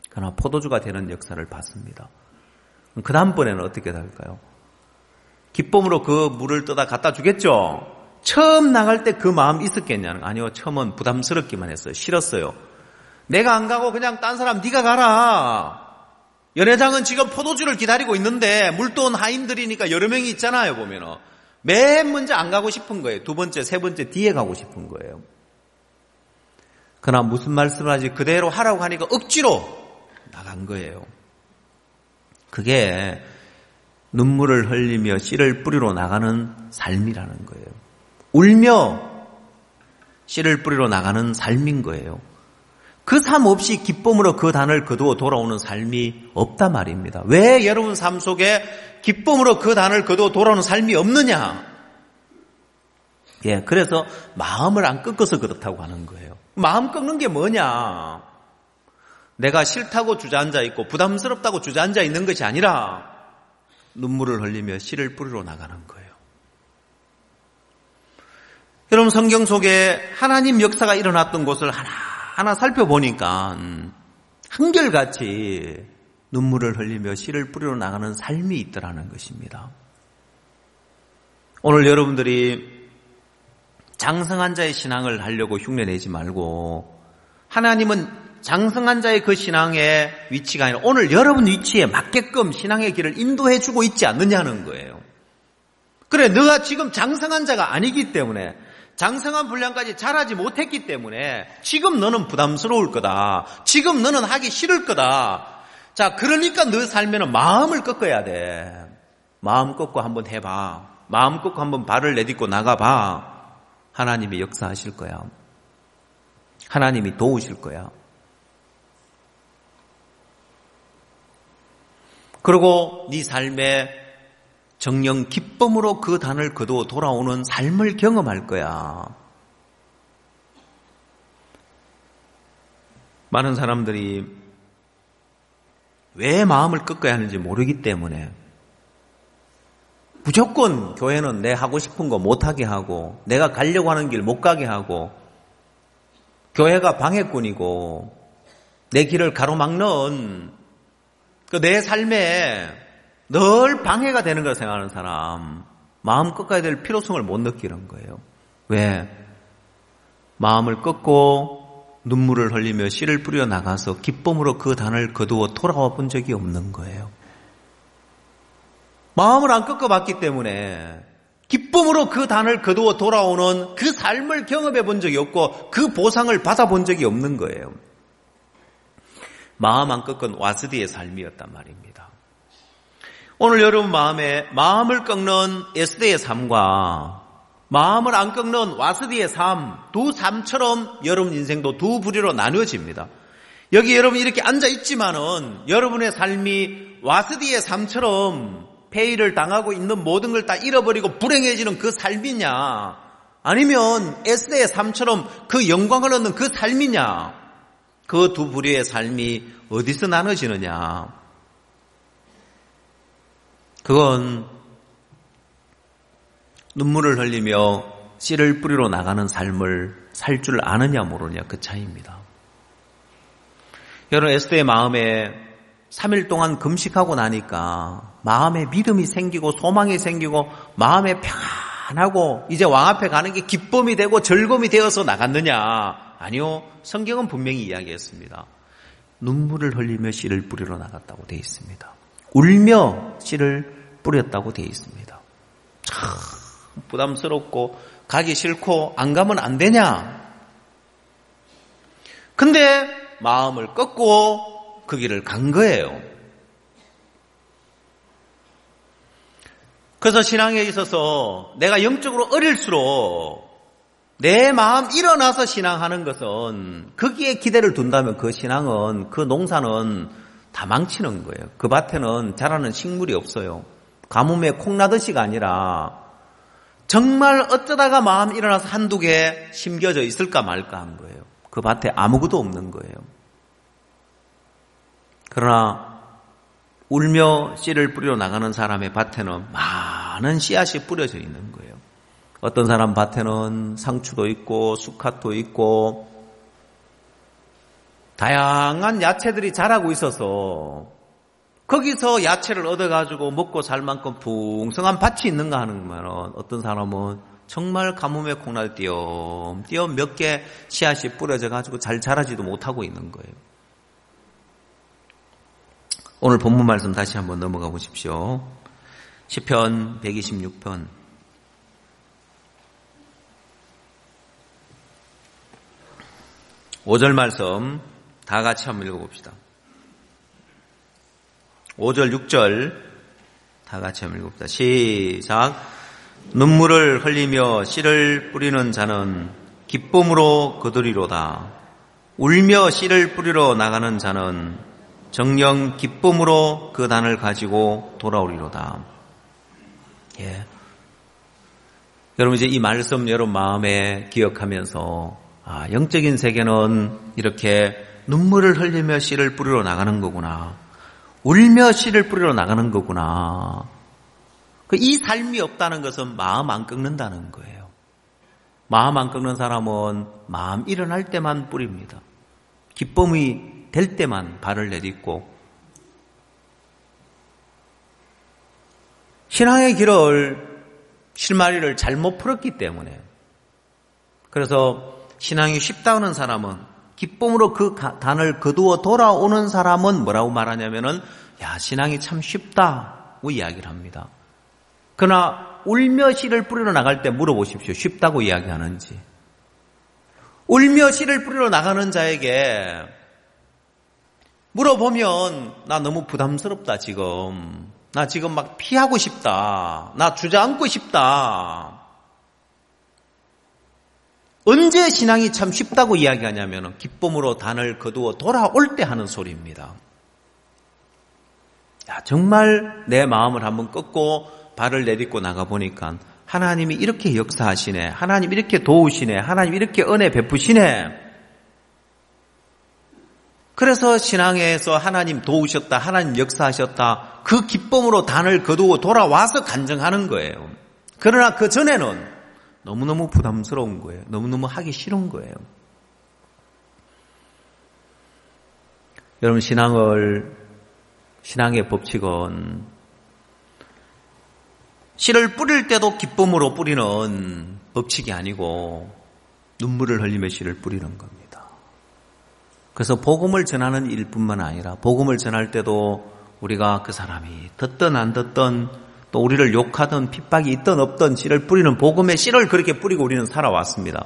그러나 포도주가 되는 역사를 봤습니다. 그 다음번에는 어떻게 될까요? 기쁨으로 그 물을 떠다 갖다 주겠죠? 처음 나갈 때 그 마음 있었겠냐는, 아니요, 처음은 부담스럽기만 했어요. 싫었어요. 내가 안 가고 그냥 딴 사람 네가 가라. 연회장은 지금 포도주를 기다리고 있는데 물도 온 하인들이니까 여러 명이 있잖아요, 보면은. 맨 먼저 안 가고 싶은 거예요. 두 번째, 세 번째 뒤에 가고 싶은 거예요. 그러나 무슨 말씀을 하지? 그대로 하라고 하니까 억지로 나간 거예요. 그게 눈물을 흘리며 씨를 뿌리러 나가는 삶이라는 거예요. 울며 씨를 뿌리러 나가는 삶인 거예요. 그 삶 없이 기쁨으로 그 단을 거두어 돌아오는 삶이 없단 말입니다. 왜 여러분 삶 속에 기쁨으로 그 단을 거두어 돌아오는 삶이 없느냐? 예, 그래서 마음을 안 꺾어서 그렇다고 하는 거예요. 마음 꺾는 게 뭐냐? 내가 싫다고 주저앉아 있고 부담스럽다고 주저앉아 있는 것이 아니라 눈물을 흘리며 씨를 뿌리러 나가는 거예요. 여러분, 성경 속에 하나님 역사가 일어났던 곳을 하나하나 살펴보니까 한결같이 눈물을 흘리며 씨를 뿌리러 나가는 삶이 있더라는 것입니다. 오늘 여러분들이 장성한 자의 신앙을 하려고 흉내내지 말고, 하나님은 장성한 자의 그 신앙의 위치가 아니라 오늘 여러분 위치에 맞게끔 신앙의 길을 인도해 주고 있지 않느냐는 거예요. 그래, 너가 지금 장성한 자가 아니기 때문에, 장성한 분량까지 자라지 못했기 때문에 지금 너는 부담스러울 거다. 지금 너는 하기 싫을 거다. 자, 그러니까 너 살면은 마음을 꺾어야 돼. 마음 꺾고 한번 해봐. 마음 꺾고 한번 발을 내딛고 나가봐. 하나님이 역사하실 거야. 하나님이 도우실 거야. 그리고 네 삶에 정령 기쁨으로 그 단을 거두어 돌아오는 삶을 경험할 거야. 많은 사람들이 왜 마음을 꺾어야 하는지 모르기 때문에 무조건 교회는 내 하고 싶은 거 못하게 하고, 내가 가려고 하는 길 못 가게 하고, 교회가 방해꾼이고 내 길을 가로막는 그 내 삶에 늘 방해가 되는 걸 생각하는 사람, 마음 꺾어야 될 필요성을 못 느끼는 거예요. 왜? 마음을 꺾고 눈물을 흘리며 씨를 뿌려 나가서 기쁨으로 그 단을 거두어 돌아와 본 적이 없는 거예요. 마음을 안 꺾어봤기 때문에 기쁨으로 그 단을 거두어 돌아오는 그 삶을 경험해 본 적이 없고 그 보상을 받아본 적이 없는 거예요. 마음 안 꺾은 와스디의 삶이었단 말입니다. 오늘 여러분 마음에 마음을 꺾는 에스더의 삶과 마음을 안 꺾는 와스디의 삶, 두 삶처럼 여러분 인생도 두 부류로 나누어집니다. 여기 여러분 이렇게 앉아 있지만은 여러분의 삶이 와스디의 삶처럼 폐위를 당하고 있는 모든 걸 다 잃어버리고 불행해지는 그 삶이냐, 아니면 에스더의 삶처럼 그 영광을 얻는 그 삶이냐, 그 두 부류의 삶이 어디서 나눠지느냐? 그건 눈물을 흘리며 씨를 뿌리러 나가는 삶을 살 줄 아느냐 모르냐 그 차이입니다. 여러분, 에스더의 마음에 삼 일 동안 금식하고 나니까 마음에 믿음이 생기고 소망이 생기고 마음에 평안하고 이제 왕 앞에 가는 게 기쁨이 되고 즐거움이 되어서 나갔느냐? 아니요. 성경은 분명히 이야기했습니다. 눈물을 흘리며 씨를 뿌리러 나갔다고 되어 있습니다. 울며 씨를 뿌렸다고 되어 있습니다. 참 부담스럽고 가기 싫고 안 가면 안 되냐? 근데 마음을 꺾고 그 길을 간 거예요. 그래서 신앙에 있어서 내가 영적으로 어릴수록 내 마음 일어나서 신앙하는 것은, 거기에 기대를 둔다면 그 신앙은, 그 농사는 다 망치는 거예요. 그 밭에는 자라는 식물이 없어요. 가뭄에 콩나듯이가 아니라 정말 어쩌다가 마음 일어나서 한두 개 심겨져 있을까 말까 한 거예요. 그 밭에 아무것도 없는 거예요. 그러나 울며 씨를 뿌리러 나가는 사람의 밭에는 많은 씨앗이 뿌려져 있는 거예요. 어떤 사람 밭에는 상추도 있고 수컷도 있고 다양한 야채들이 자라고 있어서 거기서 야채를 얻어가지고 먹고 살 만큼 풍성한 밭이 있는가 하는 거면 어떤 사람은 정말 가뭄에 콩날 띄엄띄엄 몇 개 씨앗이 뿌려져 가지고 잘 자라지도 못하고 있는 거예요. 오늘 본문 말씀 다시 한번 넘어가 보십시오. 시편 백이십육 편 오 절 말씀 다 같이 한번 읽어봅시다. 오 절 육 절 다 같이 한번 읽어봅시다. 시작. 눈물을 흘리며 씨를 뿌리는 자는 기쁨으로 거두리로다. 울며 씨를 뿌리러 나가는 자는 정녕 기쁨으로 그 단을 가지고 돌아오리로다. 예. 여러분 이제 이 말씀 여러분 마음에 기억하면서 아, 영적인 세계는 이렇게 눈물을 흘리며 씨를 뿌리러 나가는 거구나. 울며 씨를 뿌리러 나가는 거구나. 이 삶이 없다는 것은 마음 안 꺾는다는 거예요. 마음 안 꺾는 사람은 마음 일어날 때만 뿌립니다. 기쁨이 될 때만 발을 내딛고 신앙의 길을 실마리를 잘못 풀었기 때문에 그래서 신앙이 쉽다 하는 사람은 기쁨으로 그 단을 거두어 돌아오는 사람은 뭐라고 말하냐면은 야 신앙이 참 쉽다고 이야기를 합니다. 그러나 울며 씨를 뿌리러 나갈 때 물어보십시오. 쉽다고 이야기하는지. 울며 씨를 뿌리러 나가는 자에게 물어보면 나 너무 부담스럽다 지금. 나 지금 막 피하고 싶다. 나 주저앉고 싶다. 언제 신앙이 참 쉽다고 이야기하냐면 기쁨으로 단을 거두어 돌아올 때 하는 소리입니다. 야, 정말 내 마음을 한번 꺾고 발을 내딛고 나가보니까 하나님이 이렇게 역사하시네. 하나님 이렇게 도우시네. 하나님 이렇게 은혜 베푸시네. 그래서 신앙에서 하나님 도우셨다. 하나님 역사하셨다. 그 기쁨으로 단을 거두고 돌아와서 간증하는 거예요. 그러나 그 전에는 너무너무 부담스러운 거예요. 너무너무 하기 싫은 거예요. 여러분 신앙을 신앙의 법칙은 씨를 뿌릴 때도 기쁨으로 뿌리는 법칙이 아니고 눈물을 흘리며 씨를 뿌리는 겁니다. 그래서 복음을 전하는 일뿐만 아니라 복음을 전할 때도 우리가 그 사람이 듣든 안 듣든 또 우리를 욕하든 핍박이 있든 없든 씨를 뿌리는 복음의 씨를 그렇게 뿌리고 우리는 살아왔습니다.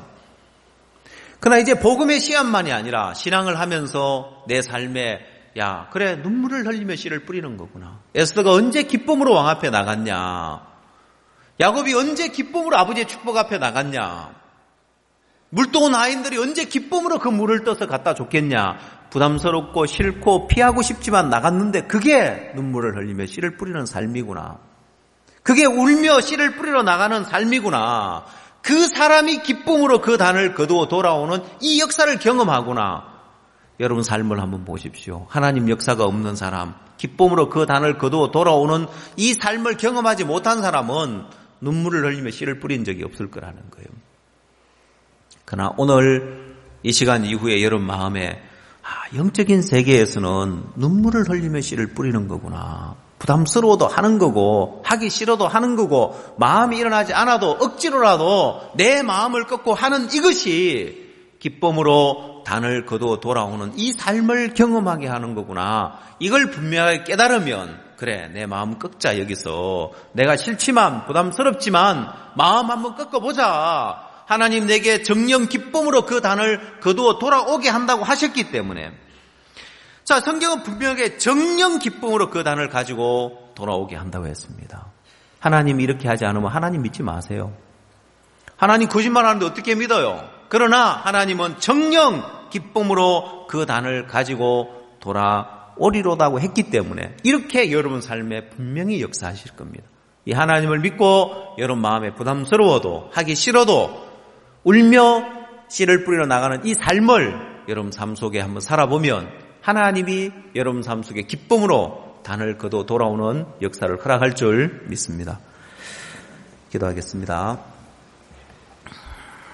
그러나 이제 복음의 씨앗만이 아니라 신앙을 하면서 내 삶에 야 그래 눈물을 흘리며 씨를 뿌리는 거구나. 에스더가 언제 기쁨으로 왕 앞에 나갔냐. 야곱이 언제 기쁨으로 아버지의 축복 앞에 나갔냐. 물동원 하인들이 언제 기쁨으로 그 물을 떠서 갖다 줬겠냐. 부담스럽고 싫고 피하고 싶지만 나갔는데 그게 눈물을 흘리며 씨를 뿌리는 삶이구나. 그게 울며 씨를 뿌리러 나가는 삶이구나. 그 사람이 기쁨으로 그 단을 거두어 돌아오는 이 역사를 경험하구나. 여러분 삶을 한번 보십시오. 하나님 역사가 없는 사람, 기쁨으로 그 단을 거두어 돌아오는 이 삶을 경험하지 못한 사람은 눈물을 흘리며 씨를 뿌린 적이 없을 거라는 거예요. 그러나 오늘 이 시간 이후에 여러분 마음에 아, 영적인 세계에서는 눈물을 흘리며 씨를 뿌리는 거구나. 부담스러워도 하는 거고 하기 싫어도 하는 거고 마음이 일어나지 않아도 억지로라도 내 마음을 꺾고 하는 이것이 기쁨으로 단을 거두어 돌아오는 이 삶을 경험하게 하는 거구나. 이걸 분명하게 깨달으면 그래 내 마음 꺾자. 여기서 내가 싫지만 부담스럽지만 마음 한번 꺾어보자. 하나님 내게 정령 기쁨으로 그 단을 거두어 돌아오게 한다고 하셨기 때문에 자 성경은 분명하게 정령 기쁨으로 그 단을 가지고 돌아오게 한다고 했습니다. 하나님이 이렇게 하지 않으면 하나님 믿지 마세요. 하나님 거짓말하는데 어떻게 믿어요? 그러나 하나님은 정령 기쁨으로 그 단을 가지고 돌아오리로다고 했기 때문에 이렇게 여러분 삶에 분명히 역사하실 겁니다. 이 하나님을 믿고 여러분 마음에 부담스러워도 하기 싫어도 울며 씨를 뿌리러 나가는 이 삶을 여러분 삶 속에 한번 살아보면 하나님이 여러분 삶 속에 기쁨으로 단을 거둬 돌아오는 역사를 허락할 줄 믿습니다. 기도하겠습니다.